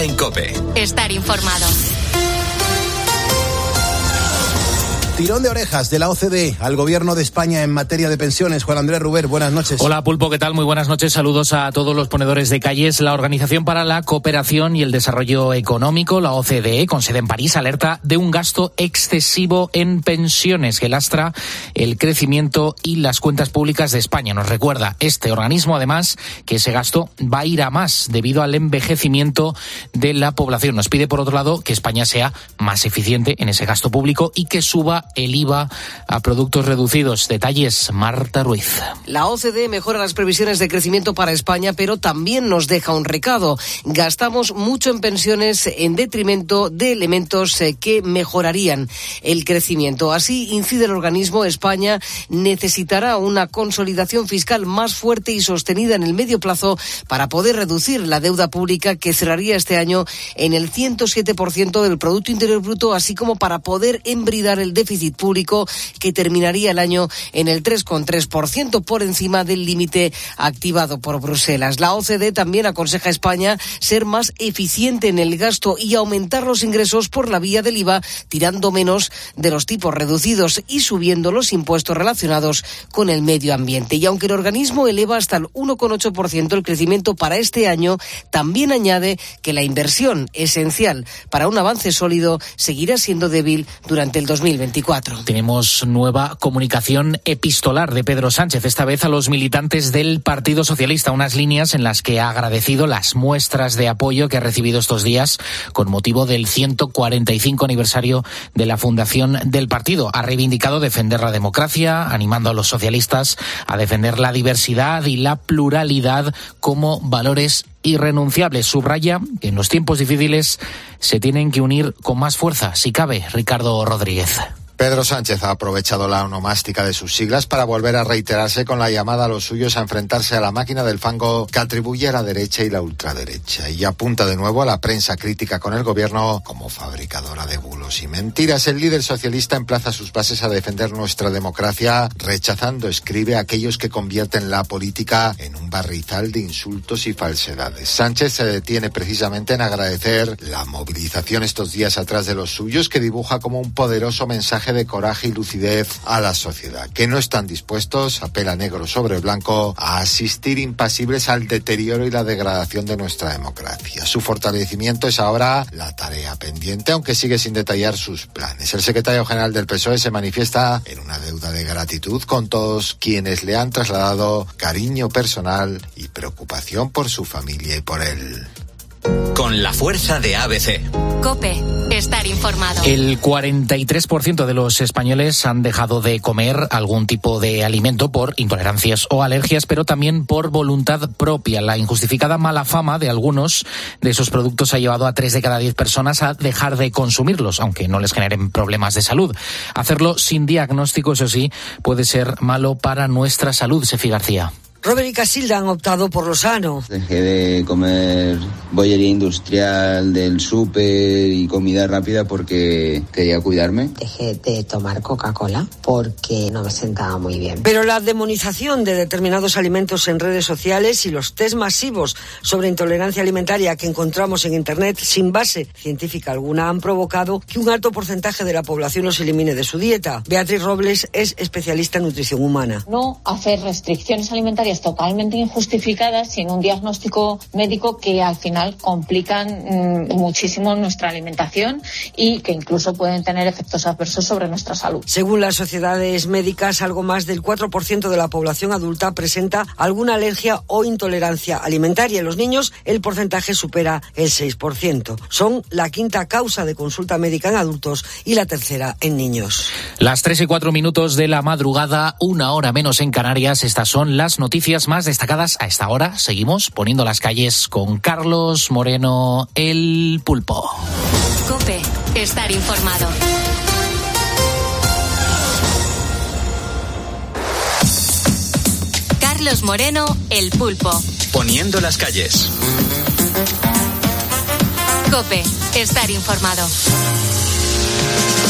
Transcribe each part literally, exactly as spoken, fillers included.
en COPE. Estar informado. Tirón de orejas de la O C D E al Gobierno de España en materia de pensiones. Juan Andrés Ruber, buenas noches. Hola, Pulpo, ¿qué tal? Muy buenas noches. Saludos a todos los ponedores de calles. La Organización para la Cooperación y el Desarrollo Económico, la O C D E, con sede en París, alerta de un gasto excesivo en pensiones que lastra el crecimiento y las cuentas públicas de España. Nos recuerda este organismo, además, que ese gasto va a ir a más debido al envejecimiento de la población. Nos pide, por otro lado, que España sea más eficiente en ese gasto público y que suba el I V A a productos reducidos. Detalles, Marta Ruiz. La O C D E mejora las previsiones de crecimiento para España, pero también nos deja un recado. Gastamos mucho en pensiones en detrimento de elementos que mejorarían el crecimiento. Así incide el organismo. España necesitará una consolidación fiscal más fuerte y sostenida en el medio plazo para poder reducir la deuda pública, que cerraría este año en el ciento siete por ciento del Producto Interior Bruto, así como para poder embridar el déficit público, que terminaría el año en el tres coma tres por ciento, por encima del límite activado por Bruselas. La O C D E también aconseja a España ser más eficiente en el gasto y aumentar los ingresos por la vía del I V A, tirando menos de los tipos reducidos y subiendo los impuestos relacionados con el medio ambiente. Y aunque el organismo eleva hasta el uno coma ocho por ciento el crecimiento para este año, también añade que la inversión, esencial para un avance sólido, seguirá siendo débil durante el dos mil veinticuatro. Tenemos nueva comunicación epistolar de Pedro Sánchez, esta vez a los militantes del Partido Socialista, unas líneas en las que ha agradecido las muestras de apoyo que ha recibido estos días con motivo del ciento cuarenta y cinco aniversario de la fundación del partido. Ha reivindicado defender la democracia, animando a los socialistas a defender la diversidad y la pluralidad como valores irrenunciables. Subraya que en los tiempos difíciles se tienen que unir con más fuerza, si cabe. Ricardo Rodríguez. Pedro Sánchez ha aprovechado la onomástica de sus siglas para volver a reiterarse con la llamada a los suyos a enfrentarse a la máquina del fango que atribuye a la derecha y la ultraderecha, y apunta de nuevo a la prensa crítica con el gobierno como fabricadora de bulos y mentiras. El líder socialista emplaza sus bases a defender nuestra democracia, rechazando, escribe, a aquellos que convierten la política en un barrizal de insultos y falsedades. Sánchez se detiene precisamente en agradecer la movilización estos días atrás de los suyos, que dibuja como un poderoso mensaje de coraje y lucidez a la sociedad, que no están dispuestos, apela negro sobre blanco, a asistir impasibles al deterioro y la degradación de nuestra democracia. Su fortalecimiento es ahora la tarea pendiente, aunque sigue sin detallar sus planes. El secretario general del P S O E se manifiesta en una deuda de gratitud con todos quienes le han trasladado cariño personal y preocupación por su familia y por él. Con la fuerza de A B C. COPE. Estar informado. El cuarenta y tres por ciento de los españoles han dejado de comer algún tipo de alimento por intolerancias o alergias, pero también por voluntad propia. La injustificada mala fama de algunos de esos productos ha llevado a tres de cada diez personas a dejar de consumirlos, aunque no les generen problemas de salud. Hacerlo sin diagnóstico, eso sí, puede ser malo para nuestra salud. Sefi García. Robert y Casilda han optado por lo sano. Dejé de comer bollería industrial del súper y comida rápida porque quería cuidarme. Dejé de tomar Coca-Cola porque no me sentaba muy bien. Pero la demonización de determinados alimentos en redes sociales y los test masivos sobre intolerancia alimentaria que encontramos en Internet sin base científica alguna han provocado que un alto porcentaje de la población los elimine de su dieta. Beatriz Robles es especialista en nutrición humana. No hacer restricciones alimentarias totalmente injustificadas sin un diagnóstico médico que al final complican mmm, muchísimo nuestra alimentación y que incluso pueden tener efectos adversos sobre nuestra salud. Según las sociedades médicas, algo más del cuatro por ciento de la población adulta presenta alguna alergia o intolerancia alimentaria. En los niños el porcentaje supera el seis por ciento. Son la quinta causa de consulta médica en adultos y la tercera en niños. Las tres y cuatro minutos de la madrugada, una hora menos en Canarias. Estas son las noticias más destacadas a esta hora. Seguimos poniendo las calles con Carlos Moreno, el Pulpo. COPE. Estar informado. Carlos Moreno, el Pulpo. Poniendo las calles. COPE. Estar informado.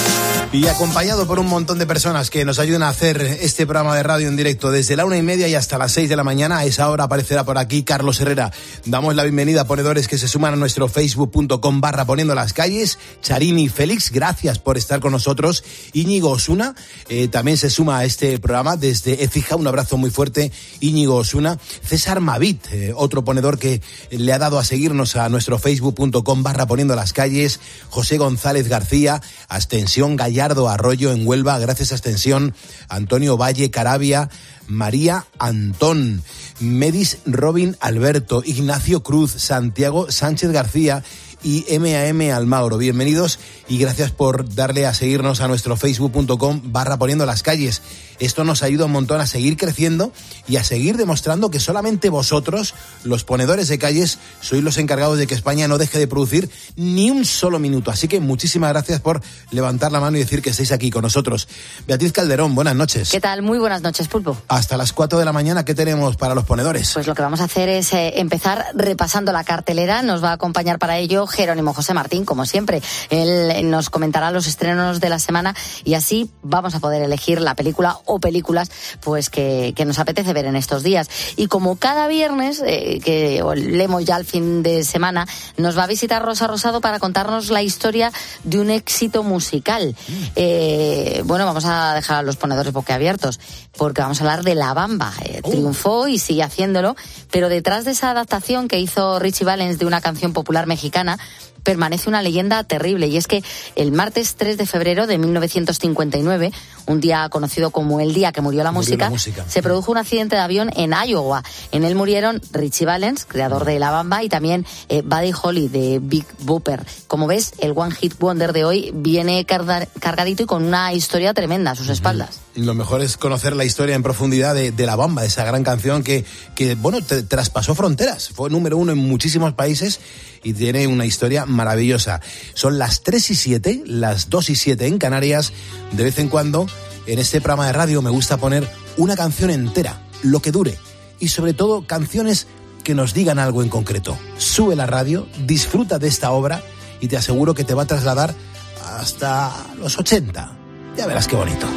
Y acompañado por un montón de personas que nos ayudan a hacer este programa de radio en directo desde la una y media y hasta las seis de la mañana. A esa hora aparecerá por aquí Carlos Herrera. Damos la bienvenida a ponedores que se suman a nuestro facebook punto com barra poniendo las calles. Charini Félix, gracias por estar con nosotros. Íñigo Osuna eh, también se suma a este programa desde Écija. Un abrazo muy fuerte, Íñigo Osuna. César Mavit, eh, otro ponedor que le ha dado a seguirnos a nuestro facebook punto com barra poniendo las calles. José González García, Ascensión Gallardo Arroyo en Huelva, gracias a Extensión, Antonio Valle Carabia, María Antón, Medis Robin Alberto, Ignacio Cruz, Santiago Sánchez García y M A M Almagro. Bienvenidos y gracias por darle a seguirnos a nuestro facebook punto com barra poniendo las calles. Esto nos ayuda un montón a seguir creciendo y a seguir demostrando que solamente vosotros, los ponedores de calles, sois los encargados de que España no deje de producir ni un solo minuto. Así que muchísimas gracias por levantar la mano y decir que estáis aquí con nosotros. Beatriz Calderón, buenas noches. ¿Qué tal? Muy buenas noches, Pulpo. Hasta las cuatro de la mañana, ¿qué tenemos para los ponedores? Pues lo que vamos a hacer es eh, empezar repasando la cartelera. Nos va a acompañar para ello Jerónimo José Martín, como siempre. Él nos comentará los estrenos de la semana y así vamos a poder elegir la película o películas pues que, que nos apetece ver en estos días. Y como cada viernes, eh, que leemos ya al fin de semana, nos va a visitar Rosa Rosado para contarnos la historia de un éxito musical. Mm. Eh, bueno, vamos a dejar a los ponedores boquiabiertos, porque vamos a hablar de La Bamba. Eh, oh. Triunfó y sigue haciéndolo, pero detrás de esa adaptación que hizo Richie Valens de una canción popular mexicana, permanece una leyenda terrible, y es que el martes tres de febrero de mil novecientos cincuenta y nueve, un día conocido como el día que murió la, murió música, la música, se produjo un accidente de avión en Iowa. En él murieron Richie Valens, creador de La Bamba, y también eh, Buddy Holly de Big Bopper. Como ves, el One Hit Wonder de hoy viene carga- cargadito y con una historia tremenda a sus espaldas. Lo mejor es conocer la historia en profundidad de, de La Bamba, de esa gran canción que, que bueno, te, traspasó fronteras. Fue número uno en muchísimos países y tiene una historia maravillosa. Son las tres y siete, las dos y siete en Canarias. De vez en cuando, en este programa de radio me gusta poner una canción entera, lo que dure. Y sobre todo, canciones que nos digan algo en concreto. Sube la radio, disfruta de esta obra y te aseguro que te va a trasladar hasta los ochenta. Ya verás qué bonito.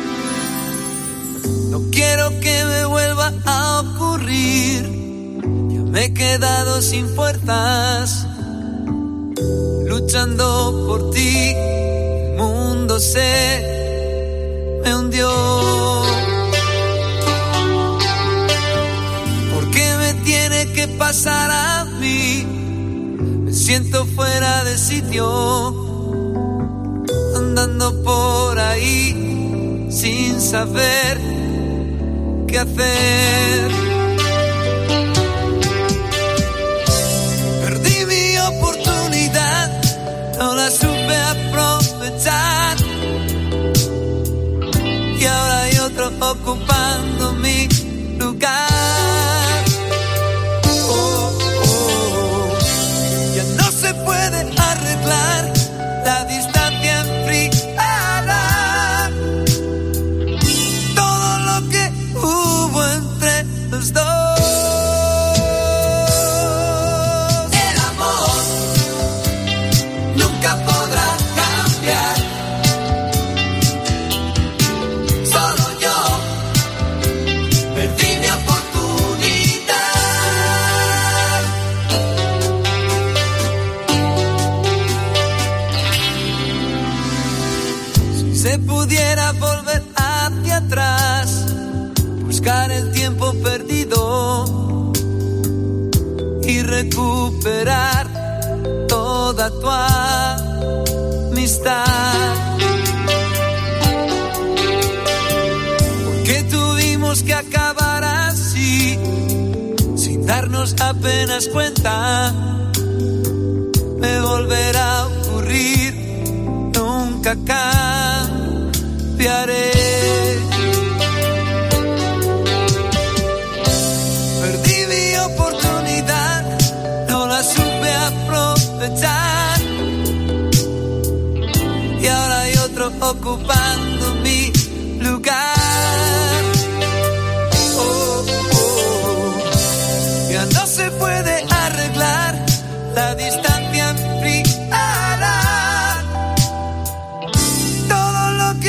No quiero que me vuelva a ocurrir. Ya me he quedado sin fuerzas, luchando por ti. El mundo se me hundió. ¿Por qué me tiene que pasar a mí? Me siento fuera de sitio, andando por ahí sin saber qué hacer. Perdí mi oportunidad, no la supe aprovechar, y ahora hay otro ocupando mi lugar. Oh, oh, ya no se puede arreglar la distancia enfriada, todo lo que hubo entre los dos. El amor nunca podrá cambiar, solo yo perdí mi oportunidad. Si se pudiera volver hacia atrás, buscar el tiempo perdido y recuperar toda tu amistad. ¿Por qué tuvimos que acabar así, sin darnos apenas cuenta? Me volverá a ocurrir, nunca cambiaré. Perdí mi oportunidad, no la supe aprovechar, y ahora hay otro ocupando mi lugar. Oh, oh, ya no se puede arreglar la distancia enfriada, todo lo que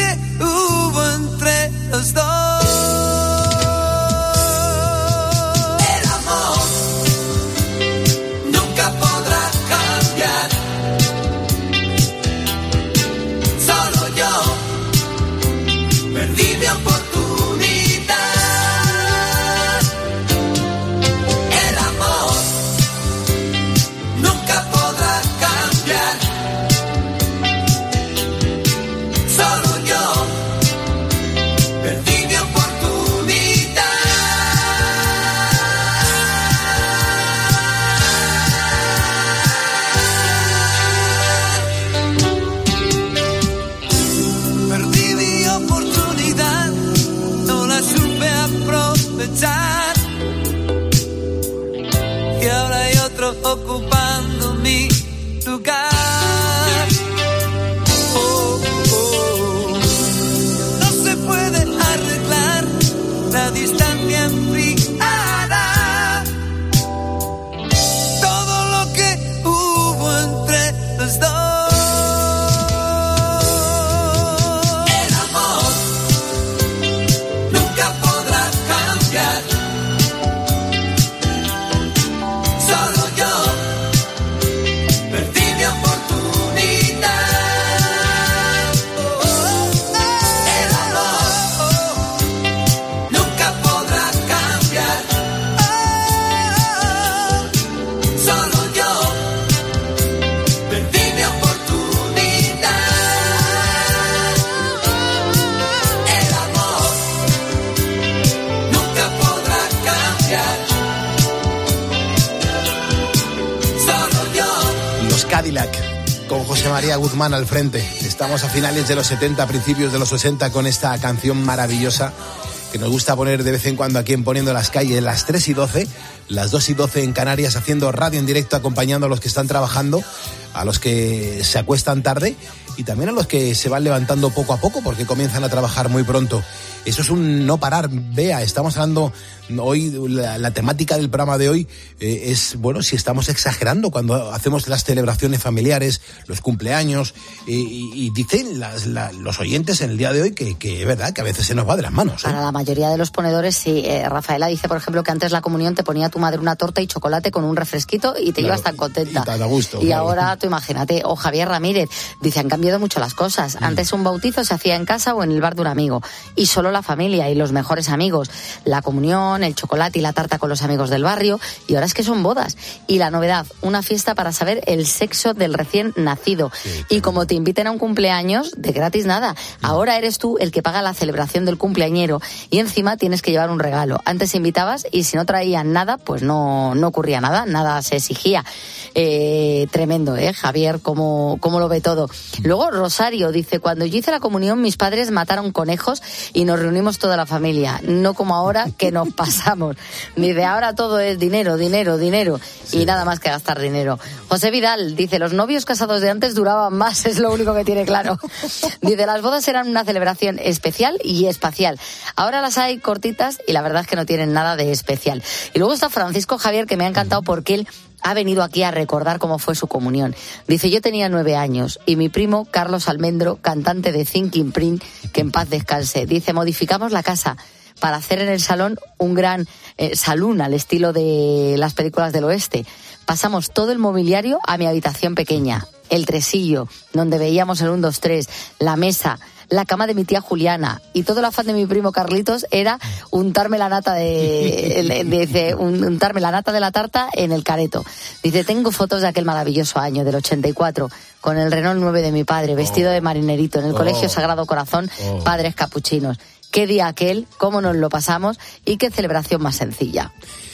lugar. Oh, oh. No se puede arreglar, la distancia enfriará todo lo que hubo entre los dos. Cadillac, con José María Guzmán al frente. Estamos a finales de los setenta, principios de los sesenta, con esta canción maravillosa que nos gusta poner de vez en cuando aquí en Poniendo las Calles, las tres y doce, las dos y doce en Canarias, haciendo radio en directo, acompañando a los que están trabajando, a los que se acuestan tarde y también a los que se van levantando poco a poco porque comienzan a trabajar muy pronto. Eso es un no parar. Vea, estamos hablando hoy, la, la temática del programa de hoy eh, es, bueno, si estamos exagerando cuando hacemos las celebraciones familiares, los cumpleaños, eh, y, y dicen las, la, los oyentes en el día de hoy que, que es verdad que a veces se nos va de las manos, ¿eh? Para la mayoría de los ponedores, sí. Eh, Rafaela dice, por ejemplo, que antes la comunión te ponía tu madre una torta y chocolate con un refresquito y te claro, ibas tan contenta. Y tan a gusto. Y claro. Ahora, tú imagínate, o Javier Ramírez, dice, han cambiado mucho las cosas. Mm. Antes un bautizo se hacía en casa o en el bar de un amigo. Y solo la familia y los mejores amigos. La comunión, el chocolate y la tarta con los amigos del barrio. Y ahora es que son bodas. Y la novedad, una fiesta para saber el sexo del recién nacido. Sí, y como te inviten a un cumpleaños, de gratis nada. Mm. Ahora eres tú el que paga la celebración del cumpleañero. Y encima tienes que llevar un regalo. Antes invitabas y si no traían nada, pues no, no ocurría nada. Nada se exigía. Eh, tremendo, ¿eh? Javier, ¿cómo, cómo lo ve todo? Luego Rosario dice, cuando yo hice la comunión mis padres mataron conejos y nos reunimos toda la familia, no como ahora que nos pasamos. Dice, ahora todo es dinero, dinero, dinero sí. Y nada más que gastar dinero. José Vidal dice, los novios casados de antes duraban más, es lo único que tiene claro. Dice, las bodas eran una celebración especial y espacial. Ahora las hay cortitas y la verdad es que no tienen nada de especial. Y luego está Francisco Javier, que me ha encantado porque él ha venido aquí a recordar cómo fue su comunión. Dice, yo tenía nueve años y mi primo Carlos Almendro, cantante de Thinking Print, que en paz descanse, dice, modificamos la casa para hacer en el salón un gran eh, salón al estilo de las películas del oeste. Pasamos todo el mobiliario a mi habitación pequeña, el tresillo, donde veíamos el uno, dos, tres, la mesa, la cama de mi tía Juliana, y todo el afán de mi primo Carlitos era untarme la nata de, de, de untarme la nata de la tarta en el careto. Dice, tengo fotos de aquel maravilloso año del ochenta y cuatro con el Renault nueve de mi padre, vestido oh. de marinerito en el oh. Colegio Sagrado Corazón, oh. Padres Capuchinos. Qué día aquel, cómo nos lo pasamos y qué celebración más sencilla.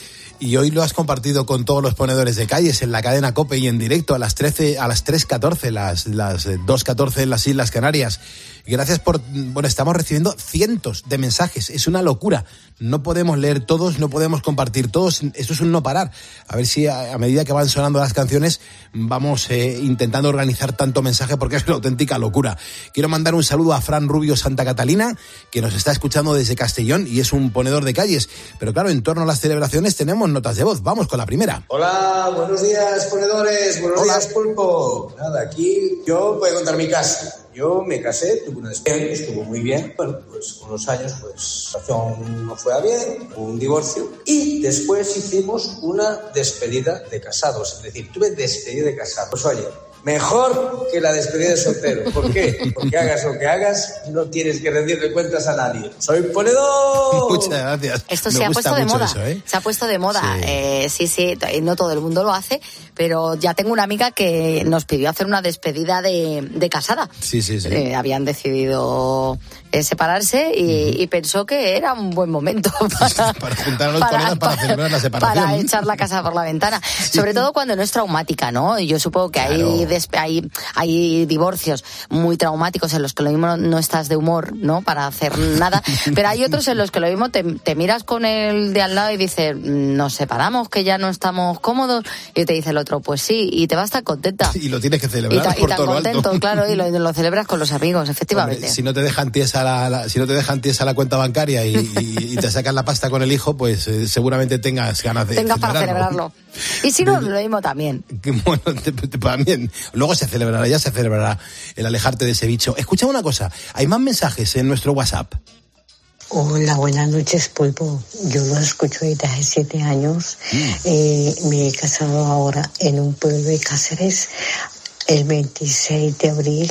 Y hoy lo has compartido con todos los ponedores de calles en la cadena COPE y en directo a las trece, a las tres catorce, las, las dos catorce en las Islas Canarias. Gracias por, bueno, estamos recibiendo cientos de mensajes, es una locura. No podemos leer todos, no podemos compartir todos, esto es un no parar. A ver si a, a medida que van sonando las canciones vamos eh, intentando organizar tanto mensaje porque es una auténtica locura. Quiero mandar un saludo a Fran Rubio Santa Catalina, que nos está escuchando desde Castellón y es un ponedor de calles. Pero claro, en torno a las celebraciones tenemos notas de voz. Vamos con la primera. Hola, buenos días, ponedores, buenos Hola. días, Pulpo. Nada, aquí yo voy a contar mi caso. Yo me casé, tuve una despedida, estuvo muy bien. Bueno, pues con los años, pues la relación no fue a bien, hubo un divorcio. Y después hicimos una despedida de casados. Es decir, tuve despedida de casados. Pues oye, mejor que la despedida de soltero. ¿Por qué? Porque hagas lo que hagas, no tienes que rendirle cuentas a nadie. ¡Soy ponedor! Muchas gracias. Esto Me se ha puesto de moda. Eso, ¿eh? Se ha puesto de moda. Sí. Eh, sí, sí, no todo el mundo lo hace, pero ya tengo una amiga que nos pidió hacer una despedida de, de casada. Sí, sí, sí. Eh, habían decidido eh, separarse y, uh-huh. y pensó que era un buen momento para, para juntar a los ponedores para, para celebrar la separación. Para echar la casa por la ventana. Sí. Sobre todo cuando no es traumática, ¿no? Y yo supongo que claro. hay despe- hay, hay divorcios muy traumáticos en los que lo mismo no estás de humor, ¿no? Para hacer nada, pero hay otros en los que lo mismo te, te miras con el de al lado y dices, nos separamos, que ya no estamos cómodos, y te dice el otro, pues sí, y te vas tan contenta. Y lo tienes que celebrar y ta, por y tan todo contento, lo alto. claro, y lo, lo celebras con los amigos, efectivamente. Hombre, si no te dejan tiesa la, la, si no te dejan tiesa la cuenta bancaria y, y, y te sacan la pasta con el hijo, pues eh, seguramente tengas ganas de tengas celebrarlo. para celebrarlo. Y si no, lo mismo también. Que, bueno, te, te, también. Luego se celebrará, ya se celebrará el alejarte de ese bicho. Escucha una cosa, hay más mensajes en nuestro WhatsApp. Hola, buenas noches, Pulpo. Yo lo escucho desde hace siete años. Mm. Eh, me he casado ahora en un pueblo de Cáceres el veintiséis de abril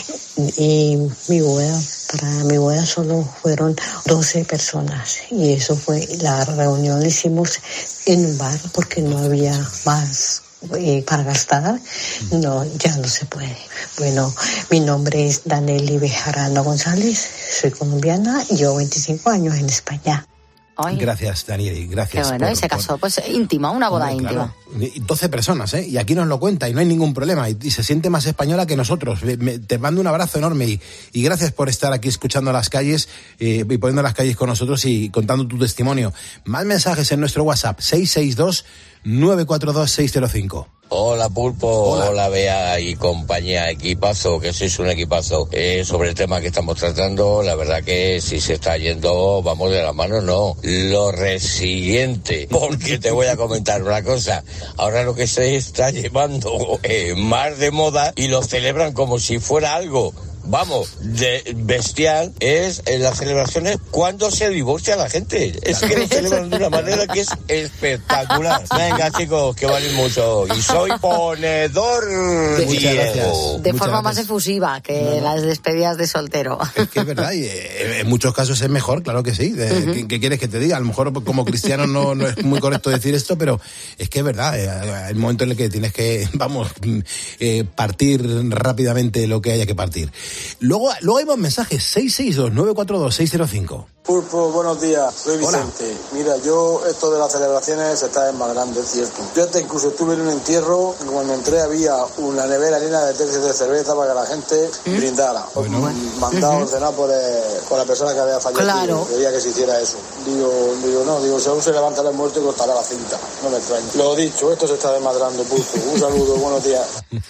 y mi boda, para mi boda solo fueron doce personas y eso fue, la reunión la hicimos en un bar porque no había más eh, para gastar. No, ya no se puede. Bueno, mi nombre es Danely Bejarano González, soy colombiana y llevo veinticinco años en España. Ay. Gracias, Daniel, gracias. Qué bueno, por, y se casó, por... pues íntima, una boda Hombre, íntima. Claro. doce personas, ¿eh? Y aquí nos lo cuenta y no hay ningún problema. Y, y se siente más española que nosotros. Me, te mando un abrazo enorme y, y gracias por estar aquí escuchando las calles eh, y poniendo las calles con nosotros y contando tu testimonio. Más mensajes en nuestro WhatsApp, seis seis dos, nueve cuatro dos, seis cero cinco. Hola Pulpo, hola, hola Bea y compañía, equipazo, que sois un equipazo. Eh, sobre el tema que estamos tratando, la verdad que si se está yendo, vamos de la mano, no. Lo resiguiente, porque te voy a comentar una cosa. Ahora lo que se está llevando eh, más de moda y lo celebran como si fuera algo, vamos, de bestial, es en las celebraciones cuando se divorcia la gente. Es que lo celebran de una manera que es espectacular. Venga, chicos, que valen mucho. Y soy ponedor de, Diego. De Muchas forma gracias. Más efusiva que no, no. las despedidas de soltero. Es que es verdad, y en muchos casos es mejor, claro que sí. De, uh-huh. ¿qué, ¿Qué quieres que te diga? A lo mejor como cristiano no, no es muy correcto decir esto, pero es que es verdad. Hay un momento en el que tienes que, vamos, eh, partir rápidamente lo que haya que partir. Luego, luego hay más mensajes, seis seis dos, nueve cuatro dos, seis cero cinco. Pulpo, buenos días, soy Vicente. Hola. Mira, yo esto de las celebraciones se está desmadrando, es cierto. Yo hasta incluso estuve en un entierro y cuando entré había una nevera llena de tercios de cerveza para que la gente ¿Mm? brindara. Bueno. Mandado uh-huh. ordenar por, eh, por la persona que había fallecido. Claro. Quería que se hiciera eso. Digo, digo, no, digo, si aún se levanta el muerto y cortará la cinta. No me extraña. Lo dicho, esto se está desmadrando, Pulpo. Un saludo, buenos días.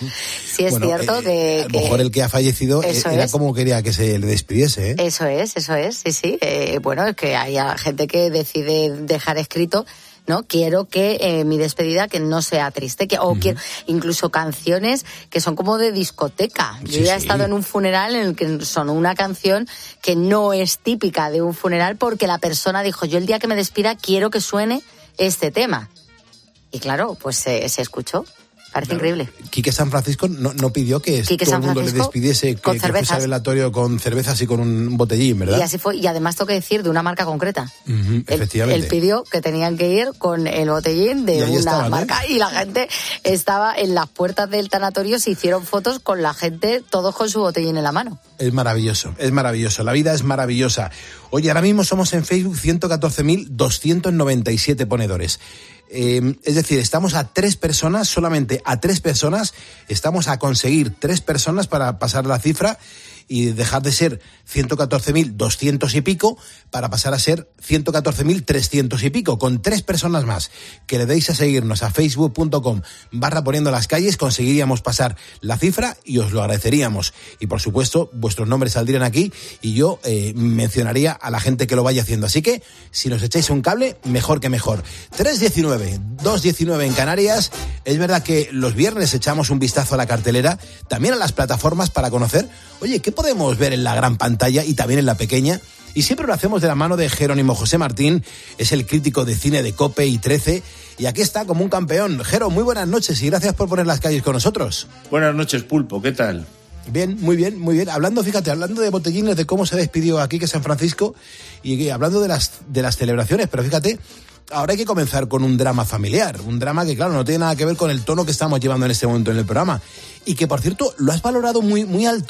Sí, es bueno, cierto eh, que... A lo mejor que... el que ha fallecido eso era es. como quería que se le despidiese, ¿eh? Eso es, eso es, sí, sí. Eh, bueno, es que hay gente que decide dejar escrito, ¿no? Quiero que eh, mi despedida que no sea triste, que o uh-huh. quiero incluso canciones que son como de discoteca. Yo sí, ya he sí. estado en un funeral en el que sonó una canción que no es típica de un funeral porque la persona dijo, yo el día que me despida quiero que suene este tema. Y claro, pues eh, se escuchó. Parece claro. increíble. Quique San Francisco no, no pidió que Quique todo San el mundo le despidiese, que, que fuese al velatorio con cervezas y con un botellín, ¿verdad? Y así fue, y además tengo que decir, de una marca concreta. Uh-huh, efectivamente. Él, él pidió que tenían que ir con el botellín de una estaban, marca ¿eh? Y la gente estaba en las puertas del tanatorio, se hicieron fotos con la gente, todos con su botellín en la mano. Es maravilloso, es maravilloso, la vida es maravillosa. Oye, ahora mismo somos en Facebook ciento catorce mil doscientos noventa y siete ponedores. Eh, es decir, estamos a tres personas, solamente a tres personas, estamos a conseguir tres personas para pasar la cifra y dejar de ser ciento catorce mil doscientos y pico para pasar a ser ciento catorce mil trescientos y pico, con tres personas más que le deis a seguirnos a facebook punto com barra poniendo las calles, conseguiríamos pasar la cifra y os lo agradeceríamos. Y por supuesto, vuestros nombres saldrían aquí y yo eh, mencionaría a la gente que lo vaya haciendo. Así que, si nos echáis un cable, mejor que mejor. tres diecinueve, dos diecinueve en Canarias. Es verdad que los viernes echamos un vistazo a la cartelera, también a las plataformas para conocer, oye, ¿qué podemos ver en la gran pantalla y también en la pequeña? Y siempre lo hacemos de la mano de Jerónimo José Martín, es el crítico de cine de COPE y trece, y aquí está como un campeón. Jero, muy buenas noches y gracias por poner las calles con nosotros. Buenas noches, Pulpo, ¿qué tal? Bien, muy bien, muy bien. Hablando, fíjate, hablando de botellines, de cómo se despidió aquí que San Francisco, y hablando de las, de las celebraciones, pero fíjate, ahora hay que comenzar con un drama familiar, un drama que, claro, no tiene nada que ver con el tono que estamos llevando en este momento en el programa, y que, por cierto, lo has valorado muy, muy alto,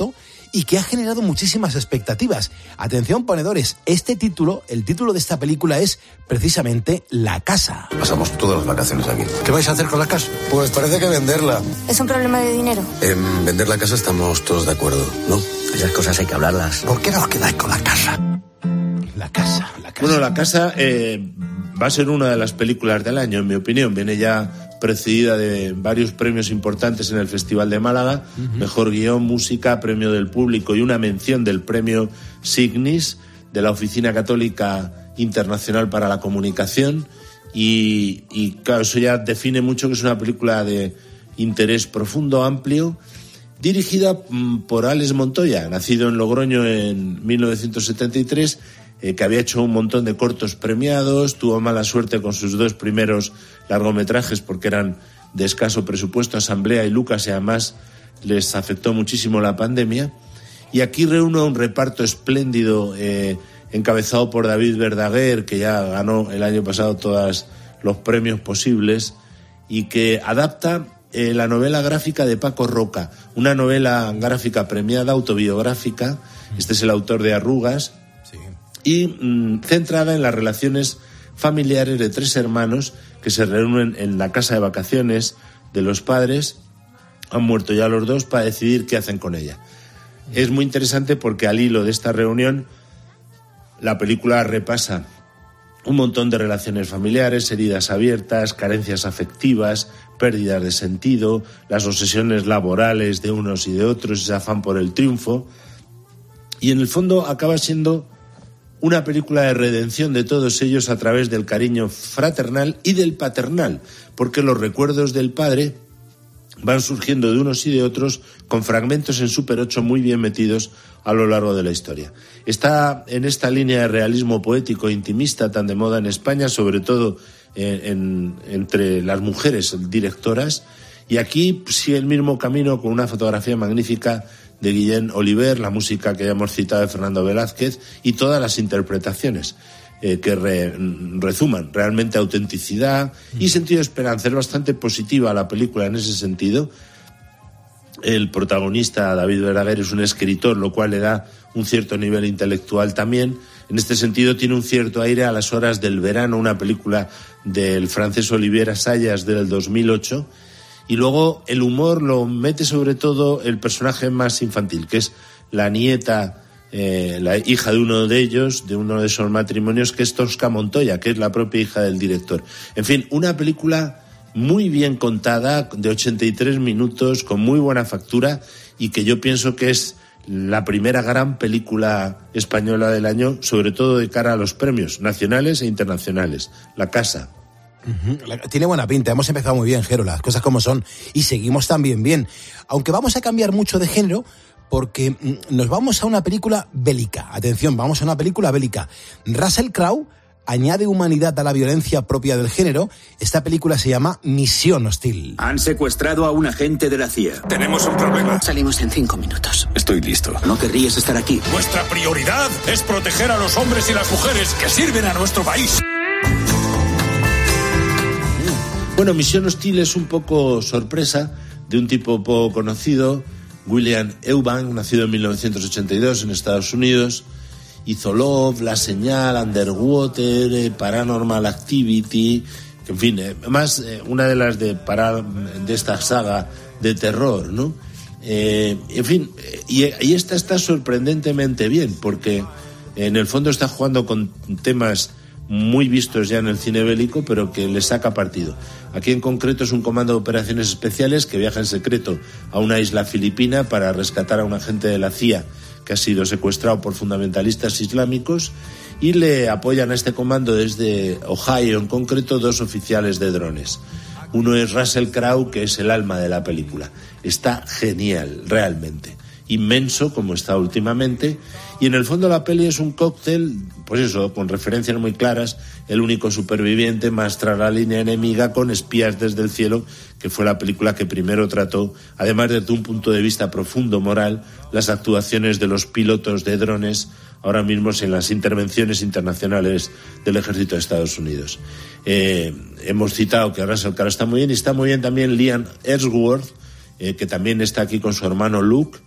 y que ha generado muchísimas expectativas. Atención, ponedores, este título, el título de esta película es precisamente La Casa. Pasamos todas las vacaciones aquí. ¿Qué vais a hacer con la casa? Pues parece que venderla. ¿Es un problema de dinero? En vender la casa estamos todos de acuerdo, ¿no? Esas cosas hay que hablarlas. ¿Por qué no os quedáis con la casa? La casa, la casa. Bueno, La Casa eh, va a ser una de las películas del año, en mi opinión. Viene ya precedida de varios premios importantes en el Festival de Málaga, uh-huh. Mejor guión, música, premio del público y una mención del premio Signis de la Oficina Católica Internacional para la Comunicación, y, y claro, eso ya define mucho que es una película de interés profundo, amplio, dirigida mm, por Alex Montoya, nacido en Logroño en mil novecientos setenta y tres, eh, que había hecho un montón de cortos premiados, tuvo mala suerte con sus dos primeros largometrajes porque eran de escaso presupuesto, Asamblea y Lucas, y además les afectó muchísimo la pandemia. Y aquí reúne un reparto espléndido, eh, encabezado por David Verdaguer, que ya ganó el año pasado todos los premios posibles, y que adapta eh, la novela gráfica de Paco Roca, una novela gráfica premiada, autobiográfica. Este es el autor de Arrugas, sí. y mmm, centrada en las relaciones familiares de tres hermanos que se reúnen en la casa de vacaciones de los padres. Han muerto ya los dos, para decidir qué hacen con ella. Es muy interesante porque al hilo de esta reunión la película repasa un montón de relaciones familiares, heridas abiertas, carencias afectivas, pérdidas de sentido, las obsesiones laborales de unos y de otros, ese afán por el triunfo. Y en el fondo acaba siendo una película de redención de todos ellos a través del cariño fraternal y del paternal, porque los recuerdos del padre van surgiendo de unos y de otros con fragmentos en Super ocho muy bien metidos a lo largo de la historia. Está en esta línea de realismo poético e intimista tan de moda en España, sobre todo en, en, entre las mujeres directoras, y aquí sigue el mismo camino con una fotografía magnífica de Guillén Oliver, la música que ya hemos citado de Fernando Velázquez y todas las interpretaciones eh, que re, rezuman realmente autenticidad y sentido de esperanza. Es bastante positiva la película en ese sentido. El protagonista, David Verdaguer, es un escritor, lo cual le da un cierto nivel intelectual también. En este sentido tiene un cierto aire a Las horas del verano, una película del francés Olivier Assayas del dos mil ocho. Y luego el humor lo mete sobre todo el personaje más infantil, que es la nieta, eh, la hija de uno de ellos, de uno de esos matrimonios, que es Tosca Montoya, que es la propia hija del director. En fin, una película muy bien contada, de ochenta y tres minutos, con muy buena factura, y que yo pienso que es la primera gran película española del año, sobre todo de cara a los premios nacionales e internacionales. La Casa. Uh-huh. Tiene buena pinta, hemos empezado muy bien, Jero, las cosas como son, y seguimos también bien, aunque vamos a cambiar mucho de género porque nos vamos a una película bélica. Atención, vamos a una película bélica. Russell Crowe añade humanidad a la violencia propia del género. Esta película se llama Misión Hostil. Han secuestrado a un agente de la C I A. Tenemos un problema. Salimos en cinco minutos. Estoy listo. No querrías estar aquí. Nuestra prioridad es proteger a los hombres y las mujeres que sirven a nuestro país. Bueno, Misión Hostil es un poco sorpresa de un tipo poco conocido, William Eubank, nacido en mil novecientos ochenta y dos en Estados Unidos. Hizo Love, La Señal, Underwater, eh, Paranormal Activity, que en fin, eh, más eh, una de las de, para, de esta saga de terror, ¿no? Eh, en fin, eh, y, y esta está sorprendentemente bien, porque en el fondo está jugando con temas muy vistos ya en el cine bélico, pero que le saca partido. Aquí en concreto es un comando de operaciones especiales que viaja en secreto a una isla filipina para rescatar a un agente de la C I A que ha sido secuestrado por fundamentalistas islámicos, y le apoyan a este comando desde Ohio en concreto dos oficiales de drones. Uno es Russell Crowe, que es el alma de la película. Está genial, realmente. Inmenso, como está últimamente, y en el fondo la peli es un cóctel, pues eso, con referencias muy claras, el único superviviente más tras la línea enemiga, con espías desde el cielo, que fue la película que primero trató, además desde un punto de vista profundo moral, las actuaciones de los pilotos de drones, ahora mismo en las intervenciones internacionales del ejército de Estados Unidos. Eh, hemos citado que Russell Crowe está muy bien, y está muy bien también Liam Hemsworth, eh, que también está aquí con su hermano Luke,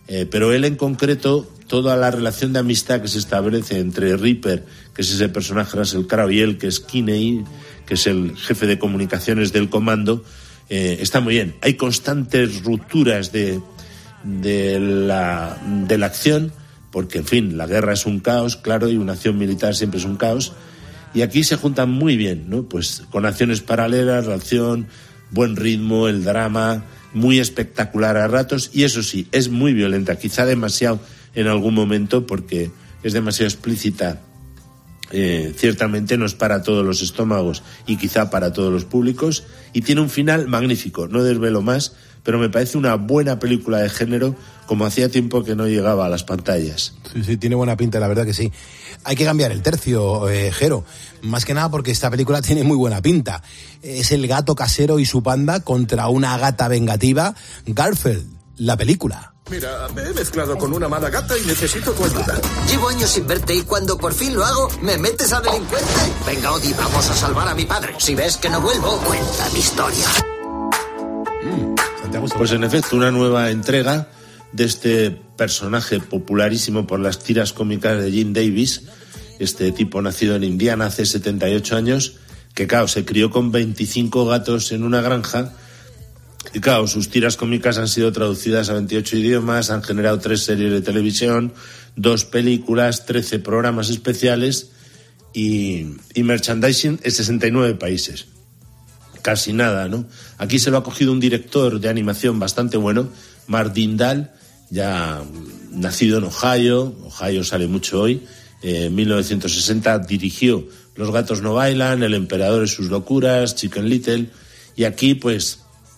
Eh, pero él en concreto, toda la relación de amistad que se establece entre Reaper, que es ese personaje Russell Crowe, y él, que es Kinney, que es el jefe de comunicaciones del comando, eh, está muy bien. Hay constantes rupturas de, de, la, de la acción, porque, en fin, la guerra es un caos, claro, y una acción militar siempre es un caos, y aquí se juntan muy bien, ¿no? Pues con acciones paralelas, la acción, buen ritmo, el drama, muy espectacular a ratos, y eso sí, es muy violenta, quizá demasiado en algún momento, porque es demasiado explícita. Eh, ciertamente no es para todos los estómagos y quizá para todos los públicos, y tiene un final magnífico. No desvelo más, pero me parece una buena película de género, como hacía tiempo que no llegaba a las pantallas. Sí, sí, tiene buena pinta, la verdad que sí. Hay que cambiar el tercio, eh, Jero, más que nada porque esta película tiene muy buena pinta. Es el gato casero y su panda contra una gata vengativa. Garfield, la película. Mira, me he mezclado con una mala gata y necesito tu ayuda. Llevo años sin verte y cuando por fin lo hago, ¿me metes a delincuente? Venga, Odie, vamos a salvar a mi padre. Si ves que no vuelvo, cuenta mi historia. Pues en efecto, una nueva entrega de este personaje popularísimo por las tiras cómicas de Jim Davis, este tipo nacido en Indiana hace setenta y ocho años, que claro, se crió con veinticinco gatos en una granja. Y claro, sus tiras cómicas han sido traducidas a veintiocho idiomas, han generado tres series de televisión, dos películas, trece programas especiales y, y merchandising en sesenta y nueve países. Casi nada, ¿no? Aquí se lo ha cogido un director de animación bastante bueno, Mark Dindal, ya nacido en Ohio, Ohio sale mucho hoy, eh, en mil novecientos sesenta dirigió Los gatos no bailan, El emperador y sus locuras, Chicken Little, y aquí pues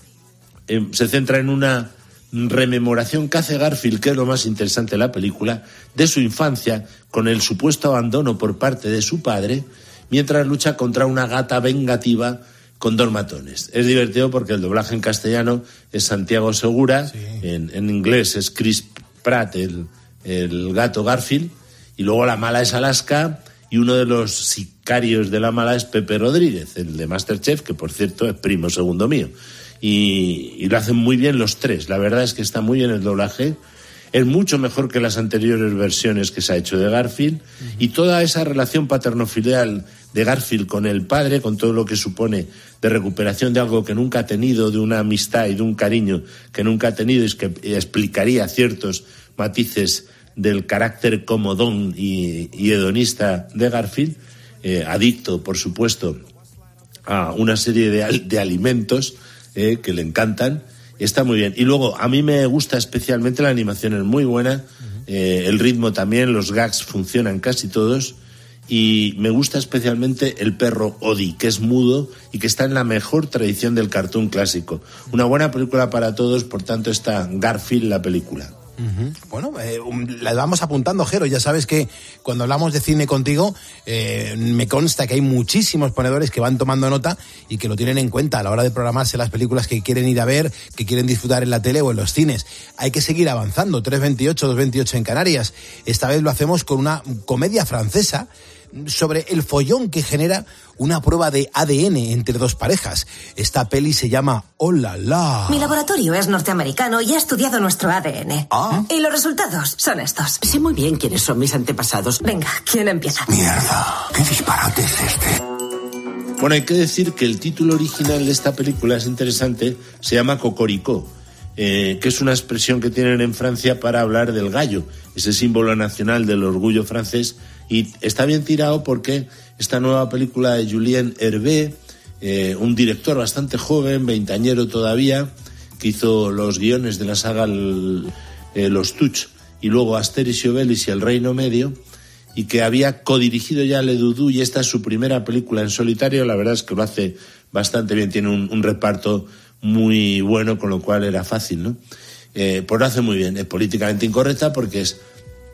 eh, se centra en una rememoración que hace Garfield, que es lo más interesante de la película, de su infancia, con el supuesto abandono por parte de su padre, mientras lucha contra una gata vengativa con dos matones. Es divertido porque el doblaje en castellano es Santiago Segura, sí. en, en inglés es Chris Pratt, el, el gato Garfield, y luego la mala es Alaska, y uno de los sicarios de la mala es Pepe Rodríguez, el de MasterChef, que por cierto es primo segundo mío. Y, y lo hacen muy bien los tres. La verdad es que está muy bien el doblaje. Es mucho mejor que las anteriores versiones que se ha hecho de Garfield. Uh-huh. Y toda esa relación paterno-filial de Garfield con el padre, con todo lo que supone de recuperación de algo que nunca ha tenido, de una amistad y de un cariño que nunca ha tenido, y que explicaría ciertos matices del carácter comodón y, y hedonista de Garfield, eh, adicto, por supuesto, a una serie de, de alimentos eh, que le encantan. Está muy bien. Y luego, a mí me gusta especialmente, la animación es muy buena, uh-huh. eh, el ritmo también, los gags funcionan casi todos, y me gusta especialmente el perro Odie, que es mudo y que está en la mejor tradición del cartoon clásico. Una buena película para todos, por tanto está Garfield, la película. Uh-huh. Bueno, eh, um, la vamos apuntando, Jero. Ya sabes que cuando hablamos de cine contigo, eh, me consta que hay muchísimos ponedores que van tomando nota y que lo tienen en cuenta a la hora de programarse las películas que quieren ir a ver, que quieren disfrutar en la tele o en los cines. Hay que seguir avanzando. tres veintiocho, dos veintiocho en Canarias. Esta vez lo hacemos con una comedia francesa sobre el follón que genera una prueba de A D N entre dos parejas. Esta peli se llama Oh La La. Mi laboratorio es norteamericano y ha estudiado nuestro A D N. ¿Ah? Y los resultados son estos. Sé muy bien quiénes son mis antepasados. Venga, ¿quién empieza? Mierda, ¿qué disparate es este? Bueno, hay que decir que el título original de esta película es interesante, se llama Cocoricó, eh, que es una expresión que tienen en Francia para hablar del gallo, ese símbolo nacional del orgullo francés. Y está bien tirado porque esta nueva película de Julien Hervé, eh, un director bastante joven, veinteañero todavía, que hizo los guiones de la saga el, eh, Los Tuch y luego Asterix y Obelix y El Reino Medio, y que había codirigido ya Le Doudou, y esta es su primera película en solitario. La verdad es que lo hace bastante bien, tiene un, un reparto muy bueno, con lo cual era fácil, ¿no? Eh, pues lo hace muy bien. Es políticamente incorrecta porque es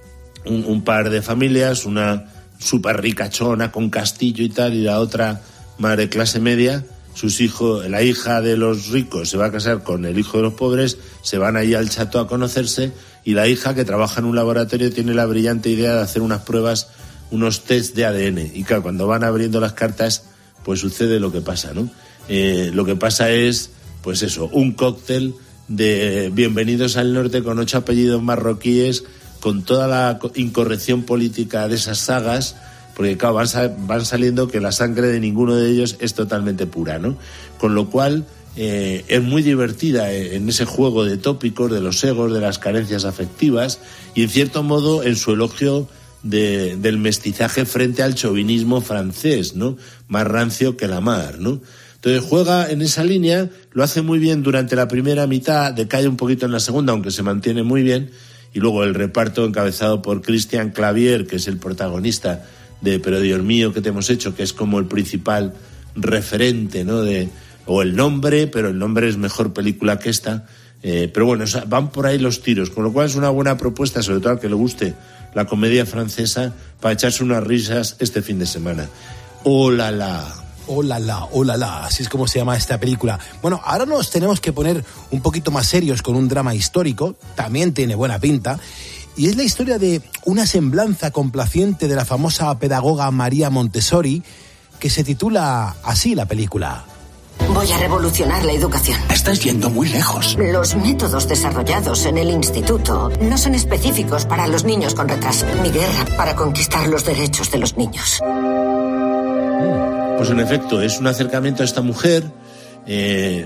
Un, un par de familias, una súper ricachona con castillo y tal, y la otra madre clase media. Sus hijos, la hija de los ricos se va a casar con el hijo de los pobres, se van ahí al chateau a conocerse, y la hija, que trabaja en un laboratorio, tiene la brillante idea de hacer unas pruebas, unos test de A D N. Y claro, cuando van abriendo las cartas, pues sucede lo que pasa, ¿no? Eh, lo que pasa es, pues eso, un cóctel de Bienvenidos al Norte con ocho apellidos marroquíes, con toda la incorrección política de esas sagas, porque claro, van, van saliendo que la sangre de ninguno de ellos es totalmente pura, ¿no? Con lo cual eh, es muy divertida en ese juego de tópicos, de los egos, de las carencias afectivas, y en cierto modo en su elogio de, del mestizaje frente al chauvinismo francés, ¿no? Más rancio que la mar, ¿no? Entonces juega en esa línea, lo hace muy bien durante la primera mitad, decae un poquito en la segunda, aunque se mantiene muy bien, y luego el reparto encabezado por Christian Clavier, que es el protagonista de Pero Dios mío, ¿qué te hemos hecho?, que es como el principal referente, ¿no? De, o el nombre, pero el nombre es mejor película que esta, eh, pero bueno, o sea, van por ahí los tiros, con lo cual es una buena propuesta, sobre todo al que le guste la comedia francesa, para echarse unas risas este fin de semana. ¡Oh, la, la! Oh la la, oh la la, así es como se llama esta película. Bueno, ahora nos tenemos que poner un poquito más serios con un drama histórico, también tiene buena pinta, y es la historia de una semblanza complaciente de la famosa pedagoga María Montessori, que se titula así la película. Voy a revolucionar la educación. Estás yendo muy lejos. Los métodos desarrollados en el instituto no son específicos para los niños con retraso. Mi guerra para conquistar los derechos de los niños. Pues en efecto, es un acercamiento a esta mujer. Eh,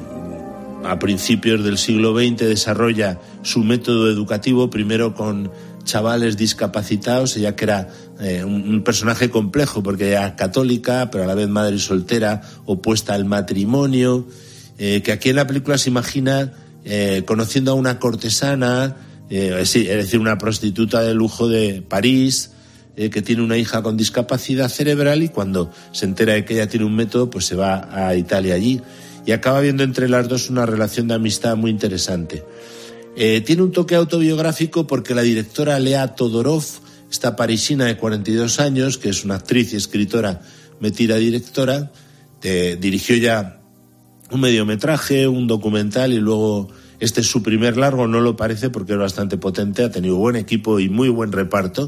a principios del siglo veinte desarrolla su método educativo, primero con chavales discapacitados, ella que era eh, un, un personaje complejo, porque era católica, pero a la vez madre soltera, opuesta al matrimonio, eh, que aquí en la película se imagina eh, conociendo a una cortesana, eh, sí, es decir, una prostituta de lujo de París, Eh, que tiene una hija con discapacidad cerebral, y cuando se entera de que ella tiene un método, pues se va a Italia allí y acaba viendo entre las dos una relación de amistad muy interesante. Eh, tiene un toque autobiográfico porque la directora Lea Todorov, esta parisina de cuarenta y dos años, que es una actriz y escritora metida directora, eh, dirigió ya un mediometraje, un documental, y luego este es su primer largo. No lo parece porque es bastante potente, ha tenido buen equipo y muy buen reparto.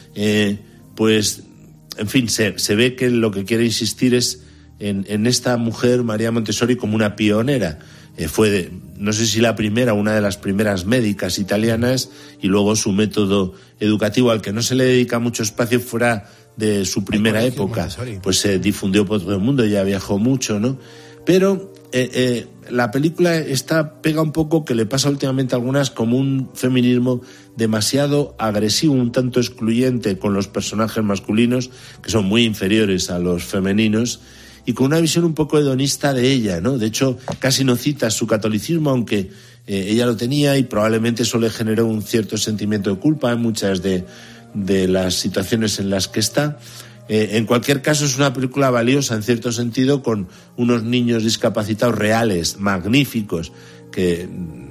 Eh, pues, en fin, se, se ve que lo que quiere insistir es en, en esta mujer, María Montessori, como una pionera. Eh, fue, de, no sé si la primera, una de las primeras médicas italianas, y luego su método educativo, al que no se le dedica mucho espacio fuera de su primera época, pues se difundió por todo el mundo, ella viajó mucho, ¿no? Pero eh, eh, la película está, pega un poco, que le pasa últimamente a algunas, como un feminismo demasiado agresivo, un tanto excluyente con los personajes masculinos, que son muy inferiores a los femeninos, y con una visión un poco hedonista de ella, ¿no? De hecho, casi no cita su catolicismo, aunque eh, ella lo tenía, y probablemente eso le generó un cierto sentimiento de culpa en muchas de, de las situaciones en las que está. Eh, en cualquier caso, es una película valiosa en cierto sentido, con unos niños discapacitados reales, magníficos, que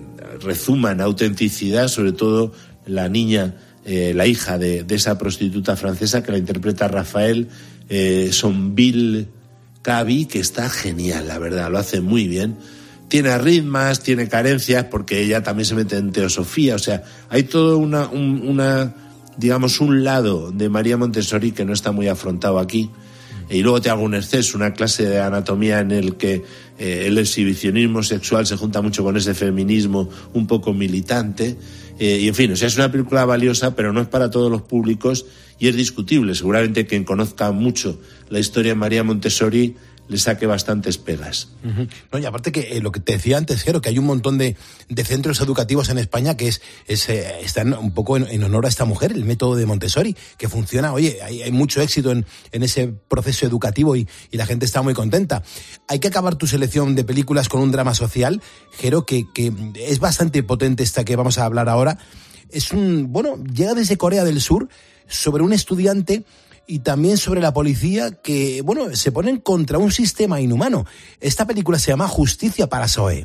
rezuman autenticidad, sobre todo la niña, eh, la hija de, de esa prostituta francesa, que la interpreta Rafael eh, Sonville Cabi, que está genial, la verdad, lo hace muy bien. Tiene arritmas, tiene carencias, porque ella también se mete en teosofía, o sea, hay todo una... Un, una digamos, un lado de María Montessori que no está muy afrontado aquí. Y luego te hago un exceso, una clase de anatomía en el que eh, el exhibicionismo sexual se junta mucho con ese feminismo un poco militante. Eh, y en fin, o sea, es una película valiosa, pero no es para todos los públicos, y es discutible. Seguramente quien conozca mucho la historia de María Montessori le saque bastantes pegas. Uh-huh. No, y aparte que eh, lo que te decía antes, Jero, que hay un montón de, de centros educativos en España que es, es eh, están un poco en, en honor a esta mujer, el método de Montessori, que funciona. Oye, hay, hay mucho éxito en, en ese proceso educativo, y, y la gente está muy contenta. Hay que acabar tu selección de películas con un drama social, Jero, que, que es bastante potente esta que vamos a hablar ahora. Es un, bueno, llega desde Corea del Sur, sobre un estudiante y también sobre la policía que, bueno, se ponen contra un sistema inhumano. Esta película se llama Justicia para Zoe.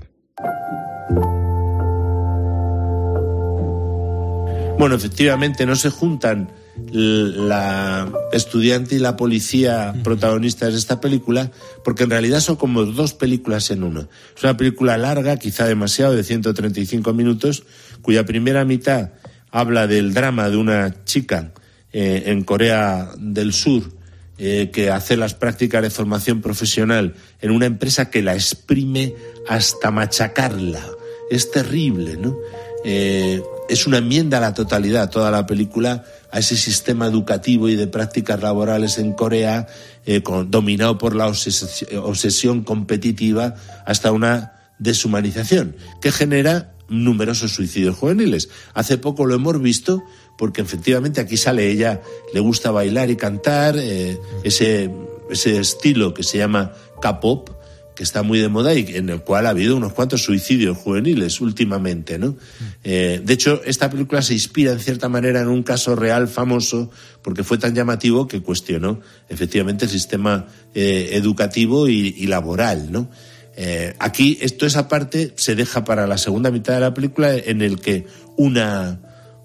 Bueno, efectivamente, no se juntan la estudiante y la policía protagonistas de esta película, porque en realidad son como dos películas en una. Es una película larga, quizá demasiado, de ciento treinta y cinco minutos, cuya primera mitad habla del drama de una chica Eh, en Corea del Sur, eh, que hace las prácticas de formación profesional en una empresa que la exprime hasta machacarla, es terrible, ¿no? Eh, es una enmienda a la totalidad, toda la película, a ese sistema educativo y de prácticas laborales en Corea, eh, con, dominado por la obses- obsesión competitiva hasta una deshumanización, que genera numerosos suicidios juveniles. Hace poco lo hemos visto, porque efectivamente aquí sale ella, le gusta bailar y cantar, eh, ese, ese estilo que se llama K-pop, que está muy de moda y en el cual ha habido unos cuantos suicidios juveniles últimamente, ¿no? Eh, de hecho, esta película se inspira en cierta manera en un caso real famoso, porque fue tan llamativo que cuestionó efectivamente el sistema eh, educativo y, y laboral, ¿no? Eh, aquí, esto, esa parte se deja para la segunda mitad de la película, en el que una,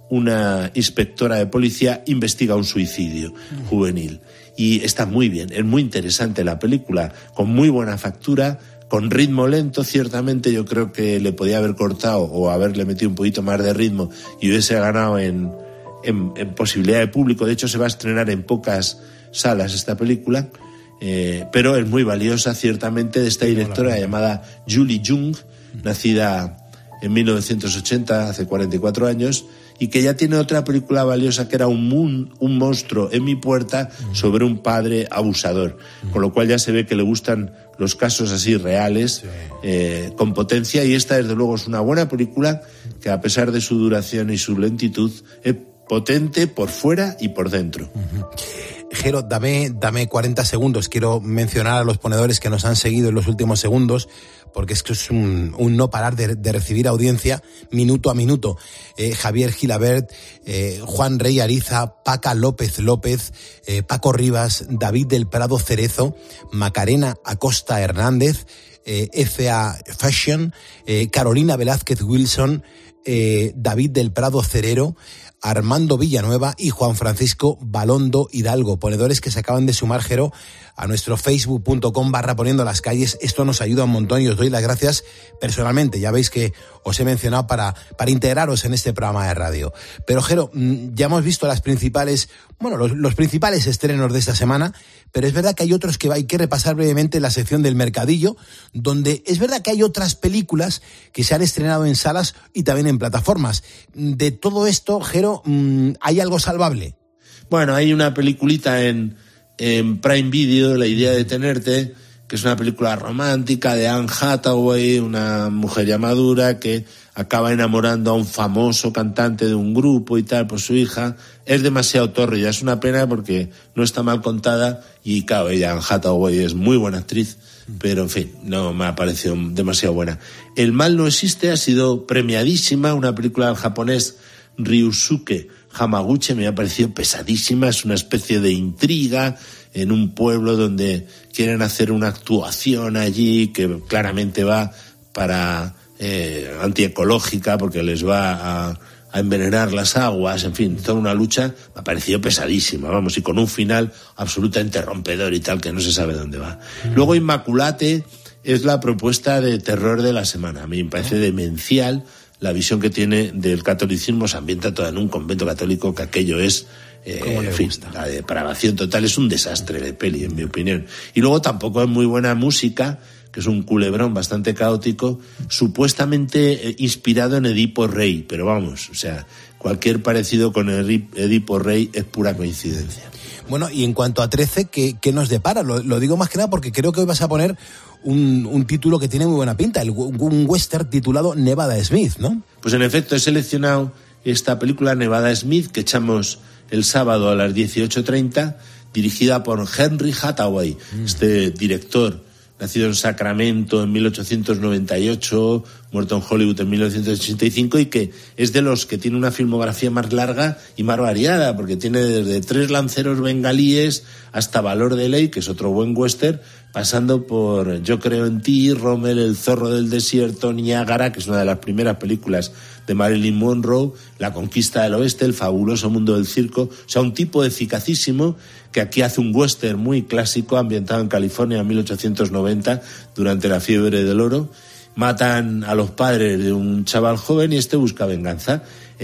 una inspectora de policía investiga un suicidio juvenil. Y está muy bien, es muy interesante la película, con muy buena factura, con ritmo lento. Ciertamente yo creo que le podía haber cortado o haberle metido un poquito más de ritmo y hubiese ganado en, en, en posibilidad de público. De hecho, se va a estrenar en pocas salas esta película, eh, pero es muy valiosa, ciertamente, de esta directora llamada Julie Jung, nacida en mil novecientos ochenta, hace cuarenta y cuatro años, y que ya tiene otra película valiosa que era un, mun, un monstruo en mi puerta, sobre un padre abusador, con lo cual ya se ve que le gustan los casos así reales, eh, con potencia, y esta desde luego es una buena película que, a pesar de su duración y su lentitud, es potente por fuera y por dentro. Uh-huh. Jero, dame, dame cuarenta segundos. Quiero mencionar a los ponedores que nos han seguido en los últimos segundos, porque es que es un, un no parar de, de recibir audiencia minuto a minuto. Eh, Javier Gilabert, eh, Juan Rey Ariza, Paca López López, eh, Paco Rivas, David del Prado Cerezo, Macarena Acosta Hernández, eh, F A Fashion, eh, Carolina Velázquez Wilson, eh, David del Prado Cerero, Armando Villanueva y Juan Francisco Balondo Hidalgo, ponedores que se acaban de sumar, Jero, a nuestro facebook punto com barra poniendo las calles. Esto nos ayuda un montón y os doy las gracias personalmente. Ya veis que os he mencionado para, para integraros en este programa de radio. Pero, Jero, ya hemos visto las principales, bueno, los, los principales estrenos de esta semana, pero es verdad que hay otros que hay que repasar brevemente en la sección del mercadillo, donde es verdad que hay otras películas que se han estrenado en salas y también en plataformas. De todo esto, Jero, ¿hay algo salvable? Bueno, hay una peliculita en, en Prime Video, La idea de tenerte, que es una película romántica de Anne Hathaway, una mujer ya madura que acaba enamorando a un famoso cantante de un grupo y tal por su hija. Es demasiado tórrida, es una pena porque no está mal contada y, claro, ella, Anne Hathaway, es muy buena actriz, pero en fin, no me ha parecido demasiado buena. El mal no existe, ha sido premiadísima, una película del japonés Ryusuke Hamaguchi, me ha parecido pesadísima, es una especie de intriga en un pueblo donde quieren hacer una actuación allí que claramente va para eh, antiecológica porque les va a, a envenenar las aguas, en fin, toda una lucha. Me ha parecido pesadísima, vamos, y con un final absolutamente rompedor y tal, que no se sabe dónde va. Mm. Luego Inmaculate es la propuesta de terror de la semana, a mí me parece demencial la visión que tiene del catolicismo. Se ambienta toda en un convento católico, que aquello es, eh, en fin, la depravación total, es un desastre de peli, en mi opinión. Y luego tampoco es muy buena música, que es un culebrón bastante caótico, supuestamente eh, inspirado en Edipo Rey, pero vamos, o sea, cualquier parecido con Edipo Rey es pura coincidencia. Bueno, y en cuanto a trece, ¿qué, qué nos depara? Lo, lo digo más que nada porque creo que hoy vas a poner un, un título que tiene muy buena pinta, el, un western titulado Nevada Smith, ¿no? Pues en efecto, he seleccionado esta película Nevada Smith, que echamos el sábado a las dieciocho treinta, dirigida por Henry Hathaway, mm. este director nacido en Sacramento en mil ochocientos noventa y ocho, muerto en Hollywood en mil novecientos ochenta y cinco, y que es de los que tiene una filmografía más larga y más variada, porque tiene desde Tres lanceros bengalíes hasta Valor de Ley, que es otro buen western, pasando por Yo creo en ti, Rommel, El zorro del desierto, Niágara, que es una de las primeras películas de Marilyn Monroe, La conquista del oeste, El fabuloso mundo del circo. O sea, un tipo eficacísimo que aquí hace un western muy clásico ambientado en California en mil ochocientos noventa durante la fiebre del oro. Matan a los padres de un chaval joven y este busca venganza.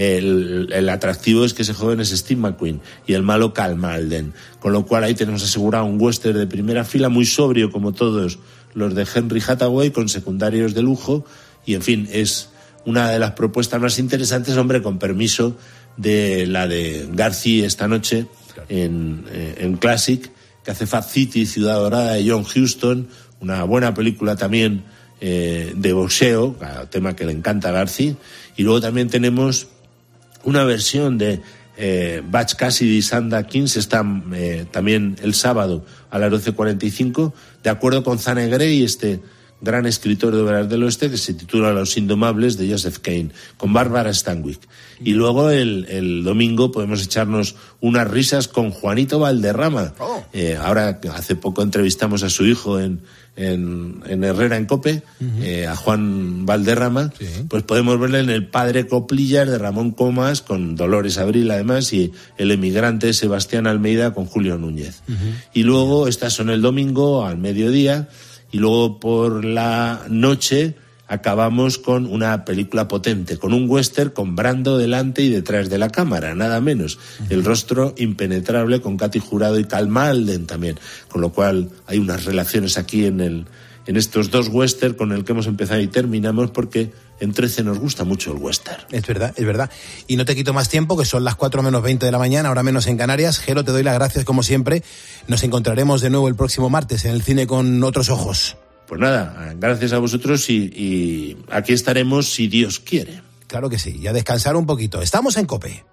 El, el atractivo es que ese joven es Steve McQueen y el malo Cal Malden, con lo cual ahí tenemos asegurado un western de primera fila, muy sobrio como todos los de Henry Hathaway, con secundarios de lujo, y en fin, es una de las propuestas más interesantes, hombre, con permiso de la de García esta noche en, en Classic, que hace Fat City, Ciudad Dorada, de John Huston, una buena película también eh, de boxeo, tema que le encanta a García. Y luego también tenemos una versión de eh, Butch Cassidy y Sanda Kings, está eh, también el sábado a las doce cuarenta y cinco, de acuerdo con Zane Grey, este gran escritor de obras del oeste, que se titula Los Indomables, de Joseph Kane, con Barbara Stanwyck. Y luego el, el domingo podemos echarnos unas risas con Juanito Valderrama. Oh. Eh, ahora, hace poco entrevistamos a su hijo en, en, en Herrera en COPE, uh-huh. eh, a Juan Valderrama. Sí. Pues podemos verle en El Padre Coplillas de Ramón Comas, con Dolores Abril además, y El Emigrante Sebastián Almeida con Julio Núñez. Uh-huh. Y luego, estas son el domingo al mediodía. Y luego por la noche acabamos con una película potente, con un western con Brando delante y detrás de la cámara, nada menos. Uh-huh. El rostro impenetrable con Katy Jurado y Calma Alden también. Con lo cual hay unas relaciones aquí en el en estos dos western con el que hemos empezado y terminamos, porque en trece nos gusta mucho el western. Es verdad, es verdad. Y no te quito más tiempo, que son las cuatro menos veinte de la mañana, ahora menos en Canarias. Jero, te doy las gracias como siempre. Nos encontraremos de nuevo el próximo martes en el cine con otros ojos. Pues nada, gracias a vosotros y, y aquí estaremos si Dios quiere. Claro que sí, y a descansar un poquito. Estamos en COPE.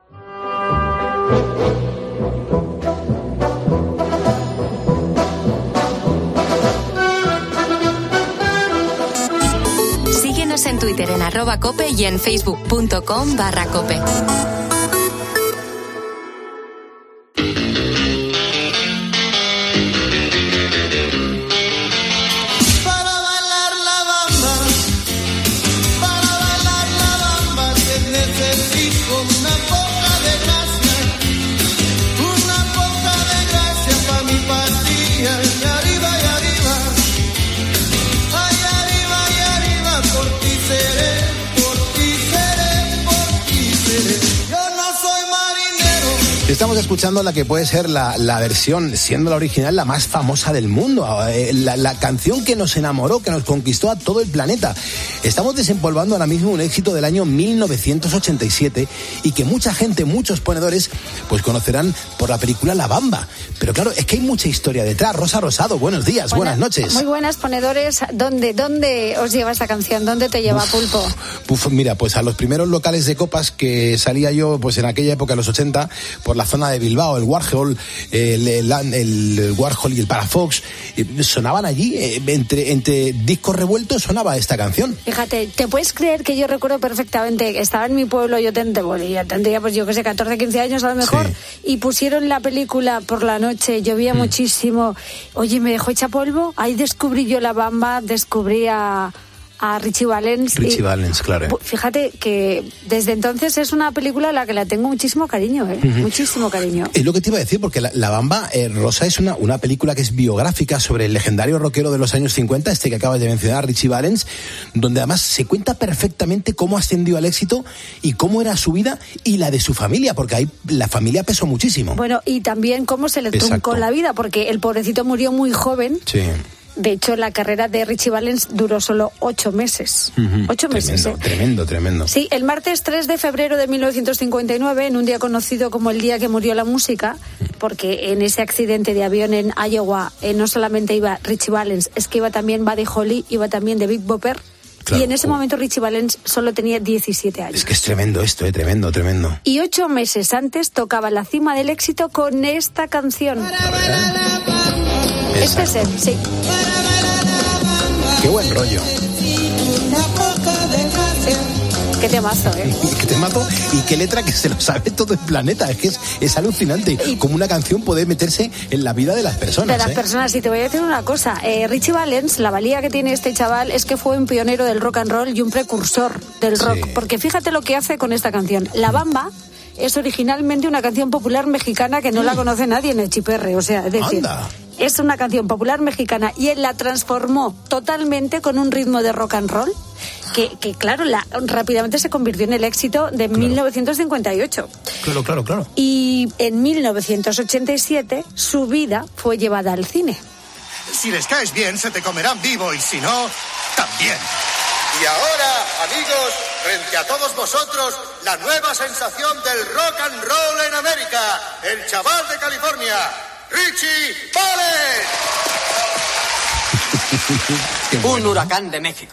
En Twitter en arroba cope y en facebook.com barra cope. Estamos escuchando la que puede ser la, la versión, siendo la original, la más famosa del mundo, la, la canción que nos enamoró, que nos conquistó a todo el planeta. Estamos desempolvando ahora mismo un éxito del año mil novecientos ochenta y siete y que mucha gente, muchos ponedores, pues conocerán por la película La Bamba. Pero claro, es que hay mucha historia detrás. Rosa Rosado, buenos días, buenas, buenas noches. Muy buenas, ponedores. ¿Dónde, dónde os lleva esta canción? ¿Dónde te lleva, uf, Pulpo? Uf, mira, pues a los primeros locales de copas que salía yo, pues en aquella época, en los ochenta, por la zona de Bilbao, el Warhol, el, el, el Warhol y el Palafox, sonaban allí, entre, entre discos revueltos sonaba esta canción. Fíjate, ¿te puedes creer que yo recuerdo perfectamente que estaba en mi pueblo, yo tendría, tendría pues yo que sé, catorce, quince años a lo mejor, sí, y pusieron la película por la noche, llovía mm. muchísimo, oye, me dejó hecha polvo, ahí descubrí yo La Bamba, descubrí a... a Richie Valens. Richie y, Valens, claro. Fíjate que desde entonces es una película a la que la tengo muchísimo cariño, ¿eh? Uh-huh. Muchísimo cariño. Es lo que te iba a decir, porque La, la Bamba, eh, Rosa, es una, una película que es biográfica sobre el legendario rockero de los años cincuenta, este que acabas de mencionar, Richie Valens, donde además se cuenta perfectamente cómo ascendió al éxito y cómo era su vida y la de su familia, porque ahí la familia pesó muchísimo. Bueno, y también cómo se le truncó la vida, porque el pobrecito murió muy joven. Sí. De hecho, la carrera de Richie Valens duró solo ocho meses. Uh-huh. Ocho meses, tremendo, ¿eh? Tremendo, tremendo. Sí, el martes tres de febrero de mil novecientos cincuenta y nueve, en un día conocido como el día que murió la música, porque en ese accidente de avión en Iowa eh, no solamente iba Richie Valens, es que iba también Buddy Holly, iba también The Big Bopper. Claro. Y en ese momento Richie Valens solo tenía diecisiete años. Es que es tremendo esto, eh, tremendo, tremendo. Y ocho meses antes tocaba la cima del éxito con esta canción. Este es él, sí. Qué buen rollo. Qué temazo, ¿eh? Qué temazo y qué letra que se lo sabe todo el planeta. Es que es, es alucinante. Y como una canción puede meterse en la vida de las personas. De las ¿eh? personas. Y te voy a decir una cosa. Eh, Richie Valens, la valía que tiene este chaval es que fue un pionero del rock and roll y un precursor del rock. Sí. Porque fíjate lo que hace con esta canción. La Bamba es originalmente una canción popular mexicana que no la conoce nadie en el chiperre. O sea, es decir... Anda. Es una canción popular mexicana y él la transformó totalmente con un ritmo de rock and roll que, que claro, la, rápidamente se convirtió en el éxito de claro. mil novecientos cincuenta y ocho. Claro, claro, claro. Y en mil novecientos ochenta y siete su vida fue llevada al cine. Si les caes bien, se te comerán vivo y si no, también. Y ahora, amigos... frente a todos vosotros, la nueva sensación del rock and roll en América, el chaval de California, Richie Valens. Un huracán de México.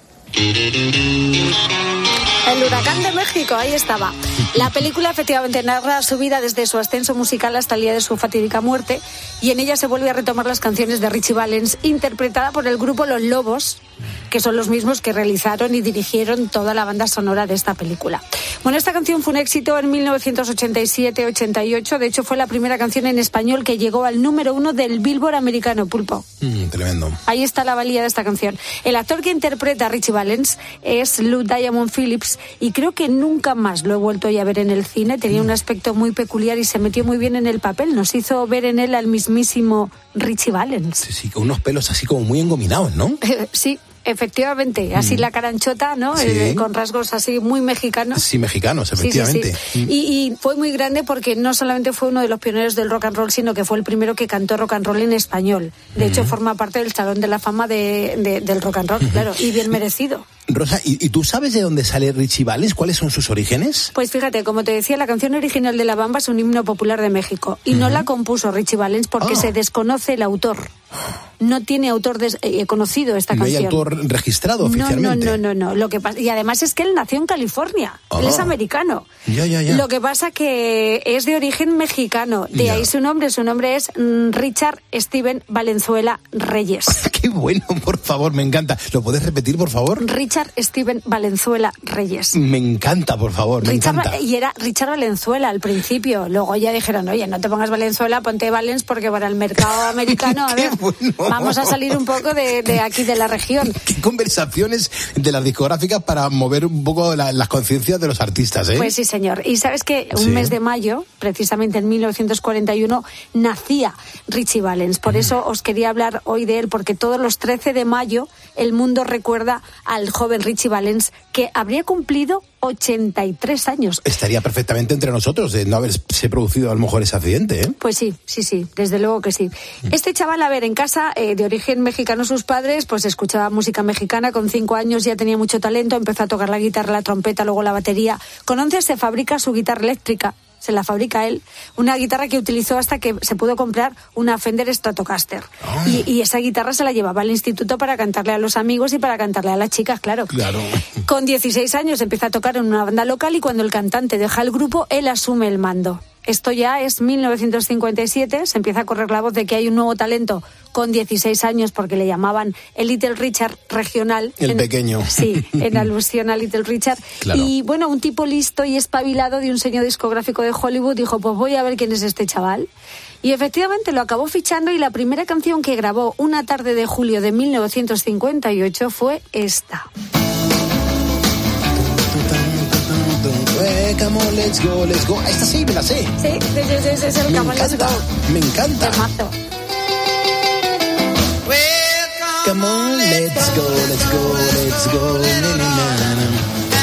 El huracán de México, ahí estaba. La película efectivamente narra su vida desde su ascenso musical hasta el día de su fatídica muerte, y en ella se vuelve a retomar las canciones de Richie Valens, interpretada por el grupo Los Lobos, que son los mismos que realizaron y dirigieron toda la banda sonora de esta película. Bueno, esta canción fue un éxito en mil novecientos ochenta y siete ochenta y ocho, de hecho fue la primera canción en español que llegó al número uno del Billboard americano, Pulpo. Mm, tremendo. Ahí está la valía de esta canción. El actor que interpreta a Richie Valens es Lou Diamond Phillips, y creo que nunca más lo he vuelto ya a ver en el cine. Tenía un aspecto muy peculiar y se metió muy bien en el papel. Nos hizo ver en él al mismísimo Richie Valens. Sí, sí, con unos pelos así como muy engominados, ¿no? Eh, sí. Efectivamente, así mm. la caranchota, ¿no? Sí. Eh, con rasgos así muy mexicanos. Sí, mexicanos, efectivamente. Sí, sí, sí. Mm. Y, y fue muy grande porque no solamente fue uno de los pioneros del rock and roll, sino que fue el primero que cantó rock and roll en español. De mm. hecho, forma parte del Salón de la Fama de, de, del rock and roll, mm. claro, y bien merecido. Rosa, ¿y, ¿y tú sabes de dónde sale Richie Valens? ¿Cuáles son sus orígenes? Pues fíjate, como te decía, la canción original de La Bamba es un himno popular de México, y mm. no la compuso Richie Valens porque oh. se desconoce el autor. No tiene autor des- eh, conocido esta no canción. No hay autor registrado oficialmente. No, no, no, no. Lo que pasa, y además es que él nació en California. Oh. Él es americano. Ya, ya, ya. Lo que pasa que es de origen mexicano. De ya. ahí su nombre. Su nombre es Richard Steven Valenzuela Reyes. Qué bueno, por favor, me encanta. ¿Lo puedes repetir, por favor? Richard Steven Valenzuela Reyes. Me encanta, por favor, me Richard, encanta. Y era Richard Valenzuela al principio. Luego ya dijeron, oye, no te pongas Valenzuela, ponte Valens, porque para el mercado americano, a ver, bueno. vamos a salir un poco de, de aquí, de la región. Qué conversaciones de las discográficas para mover un poco la, las conciencias de los artistas, ¿eh? Pues sí, señor. Y sabes que un sí. mes de mayo, precisamente en mil novecientos cuarenta y uno, nacía Richie Valens. Por mm. eso os quería hablar hoy de él, porque todos los trece de mayo el mundo recuerda al joven Richie Valens, que habría cumplido ochenta y tres años. Estaría perfectamente entre nosotros de no haberse producido a lo mejor ese accidente, ¿eh? Pues sí, sí, sí, desde luego que sí. Este chaval, a ver, en casa, eh, de origen mexicano sus padres, pues escuchaba música mexicana, con cinco años ya tenía mucho talento, empezó a tocar la guitarra, la trompeta, luego la batería. Con once se fabrica su guitarra eléctrica, se la fabrica él, una guitarra que utilizó hasta que se pudo comprar una Fender Stratocaster. Oh. Y, y esa guitarra se la llevaba al instituto para cantarle a los amigos y para cantarle a las chicas, claro. Claro. Con dieciséis años empieza a tocar en una banda local, y cuando el cantante deja el grupo, él asume el mando. Esto ya es mil novecientos cincuenta y siete, se empieza a correr la voz de que hay un nuevo talento con dieciséis años, porque le llamaban el Little Richard regional. El en, pequeño. Sí, en alusión a Little Richard. Claro. Y bueno, un tipo listo y espabilado de un sello discográfico de Hollywood dijo, pues voy a ver quién es este chaval. Y efectivamente lo acabó fichando, y la primera canción que grabó una tarde de julio de mil novecientos cincuenta y ocho fue esta. Come on, let's go, let's go. Esta sí, me la sé. Sí, ese es el me Come on, let's go. Me encanta. Temazo. Come on, let's go, let's go, let's go. Na, na, na.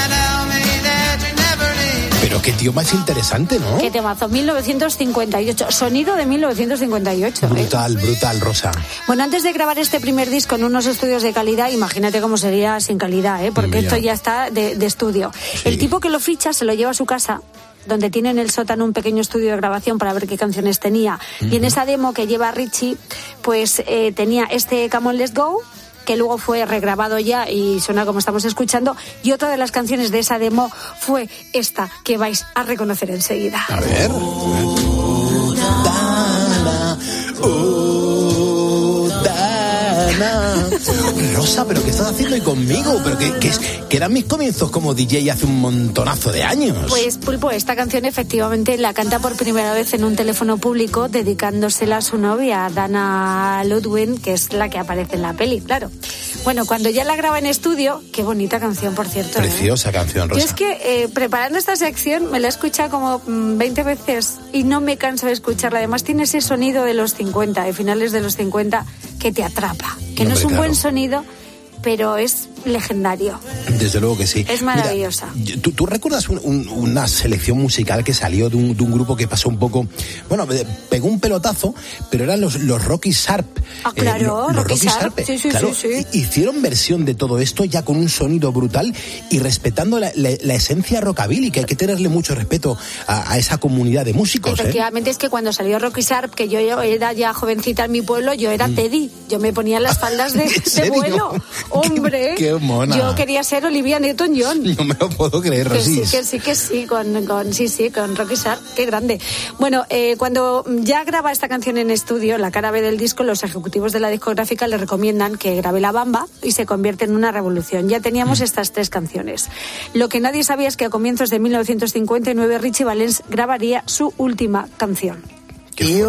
Pero qué tío más interesante, ¿no? Qué temazo, mil novecientos cincuenta y ocho, sonido de mil novecientos cincuenta y ocho. Brutal, ¿eh? brutal, Rosa. Bueno, antes de grabar este primer disco en unos estudios de calidad, imagínate cómo sería sin calidad, ¿eh? Porque Mira. esto ya está de, de estudio. Sí. El tipo que lo ficha se lo lleva a su casa, donde tiene en el sótano un pequeño estudio de grabación para ver qué canciones tenía. Uh-huh. Y en esa demo que lleva Richie, pues eh, tenía este Come On, Let's Go, que luego fue regrabado ya y suena como estamos escuchando, y otra de las canciones de esa demo fue esta, que vais a reconocer enseguida. A ver. Oh, Dana, oh, Dana. Rosa, ¿pero qué estás haciendo hoy conmigo? ¿Pero qué, qué es? Que eran mis comienzos como D J hace un montonazo de años. Pues, Pulpo, esta canción efectivamente la canta por primera vez en un teléfono público, dedicándosela a su novia, Dana Ludwig, que es la que aparece en la peli, claro. Bueno, cuando ya la graba en estudio, qué bonita canción, por cierto. Preciosa ¿eh? canción, Rosa. Yo es que, eh, preparando esta sección, me la he escuchado como mmm, veinte veces y no me canso de escucharla. Además, tiene ese sonido de los cincuenta, de finales de los cincuenta, que te atrapa. Que no, no es un claro. buen sonido, pero es legendario. Desde luego que sí. Es maravillosa. Mira, ¿tú, ¿tú recuerdas un, un, una selección musical que salió de un, de un grupo que pasó un poco, bueno, pegó un pelotazo, pero eran los, los Rocky Sharp? Ah, claro, eh, los, los Rocky Sharp. Sharp. Sí, sí, claro, sí, sí. Hicieron versión de todo esto ya con un sonido brutal y respetando la, la, la esencia rockabilly, que hay que tenerle mucho respeto a, a esa comunidad de músicos. Efectivamente, ¿eh? es que cuando salió Rocky Sharp, que yo, yo era ya jovencita en mi pueblo, yo era mm. Teddy. Yo me ponía las faldas de, de vuelo. Hombre, qué, qué mona. Yo quería ser Olivia Newton-John. No me lo puedo creer, que Rosy. Sí, que sí, que sí, con, con, sí, sí, con Rocky Sharp, qué grande. Bueno, eh, cuando ya graba esta canción en estudio, la cara B del disco, los ejecutivos de la discográfica le recomiendan que grabe La Bamba y se convierte en una revolución. Ya teníamos mm. estas tres canciones. Lo que nadie sabía es que a comienzos de mil novecientos cincuenta y nueve Richie Valens grabaría su última canción. Qué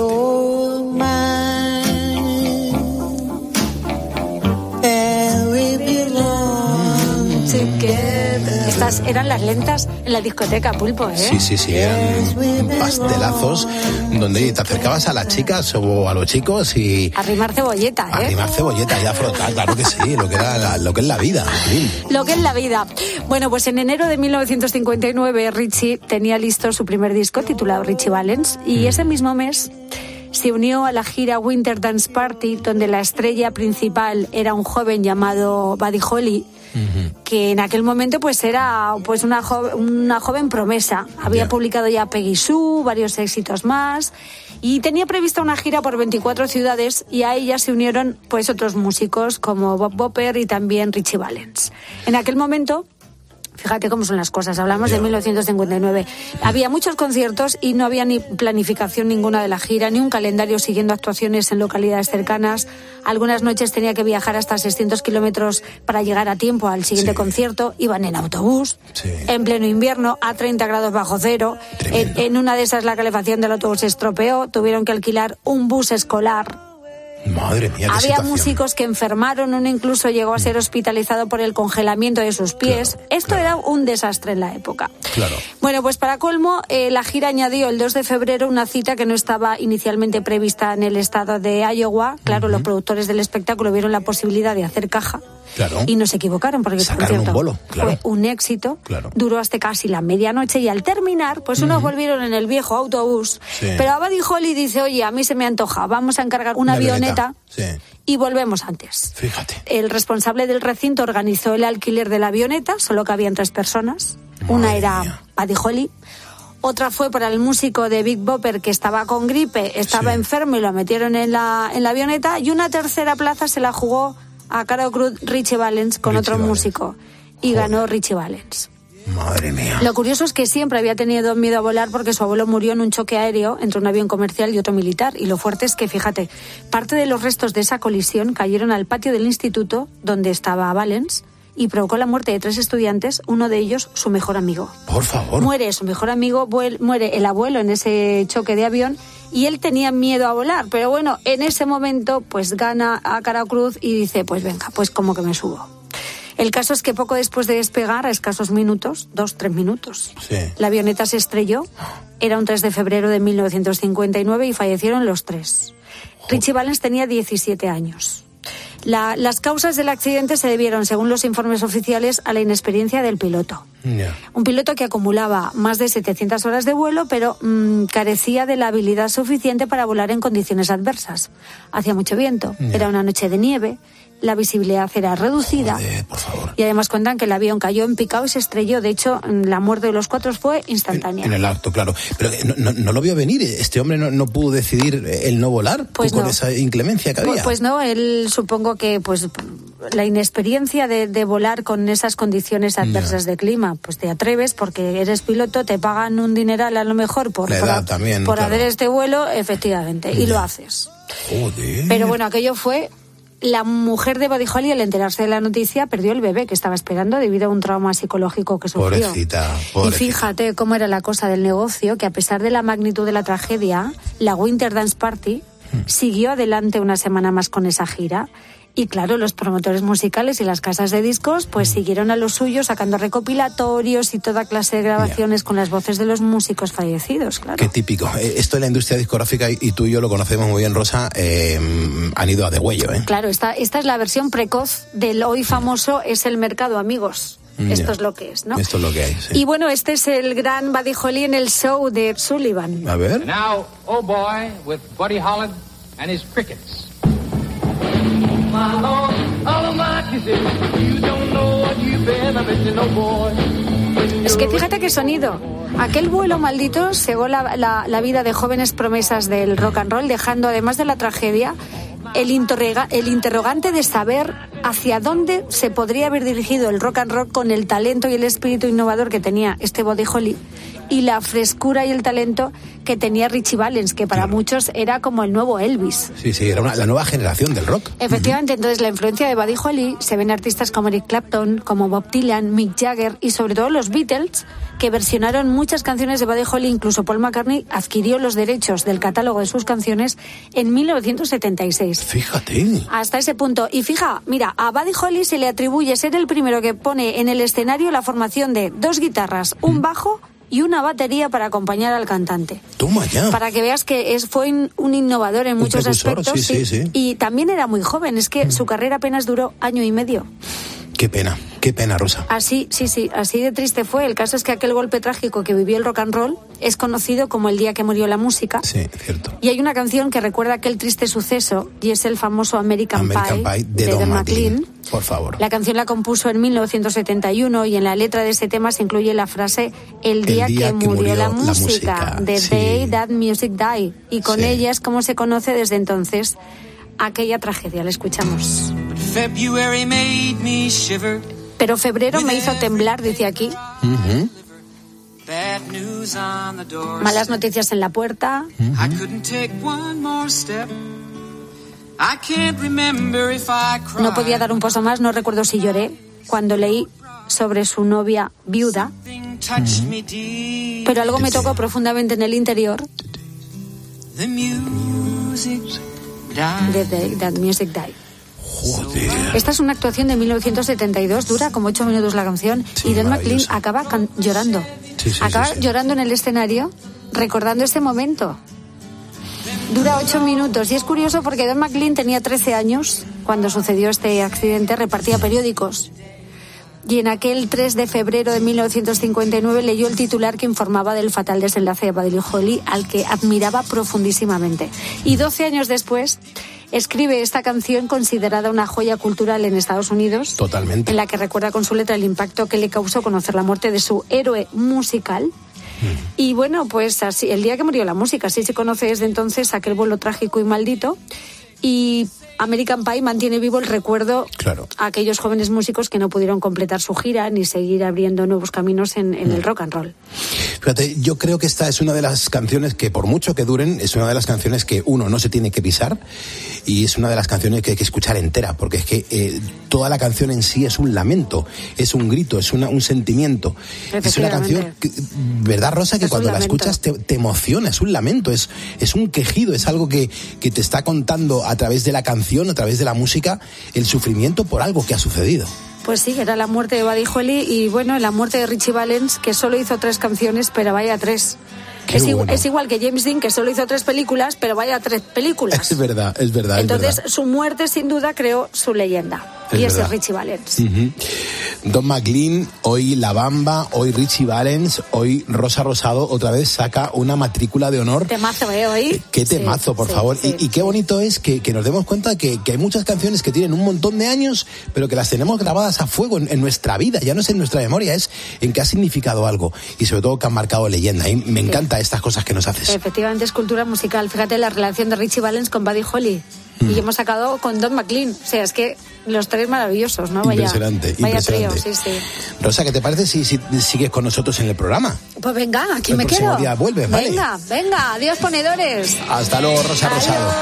Estas eran las lentas en la discoteca, Pulpo, ¿eh? Sí, sí, sí, eran pastelazos donde te acercabas a las chicas o a los chicos y... Arrimar cebolleta, ¿eh? Arrimar cebolleta y a frotar, claro que sí, lo que, era la, lo que es la vida. Sí. Lo que es la vida. Bueno, pues en enero de mil novecientos cincuenta y nueve Richie tenía listo su primer disco titulado Richie Valens y mm. ese mismo mes se unió a la gira Winter Dance Party, donde la estrella principal era un joven llamado Buddy Holly, uh-huh. que en aquel momento pues era pues una, jo- una joven promesa. Había yeah. publicado ya Peggy Sue, varios éxitos más, y tenía prevista una gira por veinticuatro ciudades, y a ella se unieron pues otros músicos como Bob Bopper y también Richie Valens. En aquel momento, fíjate cómo son las cosas, hablamos yeah. de mil novecientos cincuenta y nueve. Había muchos conciertos y no había ni planificación ninguna de la gira, ni un calendario siguiendo actuaciones en localidades cercanas. Algunas noches tenía que viajar hasta seiscientos kilómetros para llegar a tiempo al siguiente sí. concierto. Iban en autobús, sí. en pleno invierno, a treinta grados bajo cero. En, en una de esas la calefacción del autobús se estropeó, tuvieron que alquilar un bus escolar. Madre mía, qué Había situación. músicos que enfermaron, uno incluso llegó a ser hospitalizado por el congelamiento de sus pies. Claro, Esto claro. era un desastre en la época. Claro. Bueno, pues para colmo, eh, la gira añadió el dos de febrero una cita que no estaba inicialmente prevista en el estado de Iowa. Claro, uh-huh. los productores del espectáculo vieron la posibilidad de hacer caja. Claro. Y no se equivocaron porque Sacaron el concierto un bolo, claro. fue un éxito. Claro. Duró hasta casi la medianoche y al terminar, pues unos uh-huh. volvieron en el viejo autobús. Sí. Pero a Buddy Holly dice, oye, a mí se me antoja, vamos a encargar una, una avioneta. Sí. Y volvemos antes. Fíjate. El responsable del recinto organizó el alquiler de la avioneta, solo cabían tres personas. Madre Una era mía. Buddy Holly, otra fue para el músico de Big Bopper que estaba con gripe, estaba sí. enfermo y lo metieron en la, en la avioneta, y una tercera plaza se la jugó a Carol Cruz Richie Valens con Richie otro Valens. músico y Joder. ganó Richie Valens. Madre mía. Lo curioso es que siempre había tenido miedo a volar porque su abuelo murió en un choque aéreo entre un avión comercial y otro militar. Y lo fuerte es que, fíjate, parte de los restos de esa colisión cayeron al patio del instituto donde estaba Valens y provocó la muerte de tres estudiantes, uno de ellos su mejor amigo. Por favor. Muere su mejor amigo, muere el abuelo en ese choque de avión y él tenía miedo a volar. Pero bueno, en ese momento pues gana a Cara Cruz y dice, pues venga, pues como que me subo. El caso es que poco después de despegar, a escasos minutos, dos, tres minutos, sí. la avioneta se estrelló. Era un tres de febrero de mil novecientos cincuenta y nueve y fallecieron los tres. Richie Valens tenía diecisiete años. La, las causas del accidente se debieron, según los informes oficiales, a la inexperiencia del piloto. Yeah. Un piloto que acumulaba más de setecientas horas de vuelo, pero mmm, carecía de la habilidad suficiente para volar en condiciones adversas. Hacía mucho viento, yeah. era una noche de nieve, la visibilidad era reducida. Joder, por favor. Y además cuentan que el avión cayó en picado y se estrelló. De hecho, la muerte de los cuatro fue instantánea. En, en el acto, claro. Pero no, no, no lo vio venir. Este hombre no, no pudo decidir el no volar pues con no. esa inclemencia que había. Pues, pues no, él supongo que pues la inexperiencia de, de volar con esas condiciones adversas no. de clima, pues te atreves porque eres piloto, te pagan un dineral a lo mejor por, la edad por, también, por claro. hacer este vuelo, efectivamente, y no. lo haces. Joder. Pero bueno, aquello fue... La mujer de Buddy Holly, al enterarse de la noticia, perdió el bebé que estaba esperando debido a un trauma psicológico que sufrió. Pobrecita, pobrecita. Y fíjate cómo era la cosa del negocio, que a pesar de la magnitud de la tragedia, la Winter Dance Party hmm. siguió adelante una semana más con esa gira. Y claro, los promotores musicales y las casas de discos pues siguieron a lo suyo sacando recopilatorios y toda clase de grabaciones yeah. con las voces de los músicos fallecidos, claro. Qué típico. Esto en la industria discográfica, y tú y yo lo conocemos muy bien, Rosa, eh, han ido a degüello, ¿eh? Claro, esta, esta es la versión precoz del hoy famoso Es el mercado, amigos. Esto yeah. es lo que es, ¿no? Esto es lo que hay, sí. Y bueno, este es el gran Buddy Holly en el show de Sullivan. A ver. Now, Oh Boy, with Buddy Holly and his crickets. Es que fíjate qué sonido. Aquel vuelo maldito cegó la, la, la vida de jóvenes promesas del rock and roll, dejando además de la tragedia el, interroga, el interrogante de saber hacia dónde se podría haber dirigido el rock and roll con el talento y el espíritu innovador que tenía este Buddy Holly y la frescura y el talento que tenía Ritchie Valens, que para claro. muchos era como el nuevo Elvis. Sí, sí, era una, la nueva generación del rock. Efectivamente, uh-huh. entonces la influencia de Buddy Holly se ve en artistas como Eric Clapton, como Bob Dylan, Mick Jagger y sobre todo los Beatles, que versionaron muchas canciones de Buddy Holly. Incluso Paul McCartney adquirió los derechos del catálogo de sus canciones en mil novecientos setenta y seis. Fíjate. Hasta ese punto. Y fija, mira, a Buddy Holly se le atribuye ser el primero que pone en el escenario la formación de dos guitarras, un mm. bajo y una batería para acompañar al cantante. Toma ya. Para que veas que es, fue un innovador en un muchos aspectos. Sí, sí, sí. Y también era muy joven, es que mm. su carrera apenas duró año y medio. Qué pena, qué pena, Rosa. Así, sí, sí, así de triste fue. El caso es que aquel golpe trágico que vivió el rock and roll es conocido como el día que murió la música. Sí, cierto. Y hay una canción que recuerda aquel triste suceso y es el famoso American, American Pie, Pie de, de Don, Don McLean. McLean. Por favor. La canción la compuso en mil novecientos setenta y uno y en la letra de ese tema se incluye la frase El día, el día que, que murió, murió la, la música, The sí. Day That Music Died. Y con sí. ella es como se conoce desde entonces aquella tragedia. La escuchamos. February made me shiver. Pero febrero me hizo temblar, dice aquí. Uh-huh. Malas noticias en la puerta. Uh-huh. No podía dar un paso más, no recuerdo si lloré cuando leí sobre su novia viuda. Uh-huh. Pero algo me tocó profundamente en el interior. The Day That Music Died. Joder. Esta es una actuación de mil novecientos setenta y dos, dura como ocho minutos la canción, sí, y Don McLean acaba can- llorando. Sí, sí, acaba sí, sí. llorando en el escenario, recordando ese momento. Dura ocho minutos y es curioso porque Don McLean tenía trece años cuando sucedió este accidente, repartía periódicos. Y en aquel tres de febrero de mil novecientos cincuenta y nueve leyó el titular que informaba del fatal desenlace de Buddy Holly, al que admiraba profundísimamente. Y doce años después escribe esta canción considerada una joya cultural en Estados Unidos. Totalmente. En la que recuerda con su letra el impacto que le causó conocer la muerte de su héroe musical. Mm. Y bueno, pues así, el día que murió la música, así se conoce desde entonces aquel vuelo trágico y maldito. Y American Pie mantiene vivo el recuerdo claro. a aquellos jóvenes músicos que no pudieron completar su gira ni seguir abriendo nuevos caminos en, en mm. el rock and roll. Fíjate, yo creo que esta es una de las canciones que, por mucho que duren, es una de las canciones que uno no se tiene que pisar y es una de las canciones que hay que escuchar entera, porque es que eh, toda la canción en sí es un lamento, es un grito, es una, un sentimiento. Es una canción, que, ¿verdad, Rosa? Que es cuando la escuchas te, te emociona, es un lamento, es, es un quejido, es algo que, que te está contando a través de la canción, a través de la música, el sufrimiento por algo que ha sucedido. Pues sí, era la muerte de Buddy Holly y bueno, la muerte de Ritchie Valens, que solo hizo tres canciones, pero vaya tres. Es, bueno. igual, es igual que James Dean, que solo hizo tres películas, pero vaya tres películas. Es verdad, es verdad. Entonces, es verdad. Su muerte sin duda creó su leyenda. Es y verdad. Ese es Ritchie Valens. Uh-huh. Don McLean, hoy La Bamba, hoy Ritchie Valens, hoy Rosa Rosado otra vez saca una matrícula de honor. Temazo, ¿eh? Hoy. Qué temazo, sí, por sí, favor. Sí, y, y qué bonito es que, que nos demos cuenta que, que hay muchas canciones que tienen un montón de años, pero que las tenemos grabadas a fuego en, en nuestra vida. Ya no es en nuestra memoria, es en que ha significado algo. Y sobre todo que han marcado leyenda. Y me encanta sí. estas cosas que nos haces. Efectivamente, es cultura musical. Fíjate la relación de Ritchie Valens con Buddy Holly. Y hemos sacado con Don McLean. O sea, es que los tres maravillosos, ¿no? Vaya, impresionante, vaya impresionante. trío, sí, sí. Rosa, ¿qué te parece si, si sigues con nosotros en el programa? Pues venga, aquí el me próximo quedo. Día vuelves, ¿vale? Venga, venga, adiós ponedores. Hasta luego, Rosa Adiós. Rosado.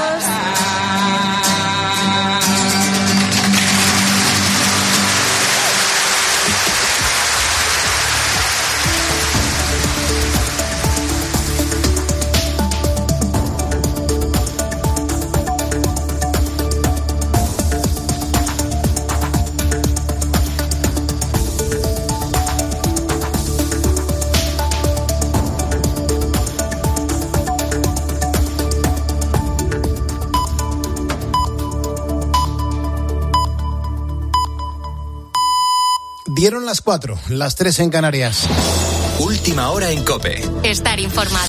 Dieron las cuatro, las tres en Canarias. Última hora en COPE. Estar informado.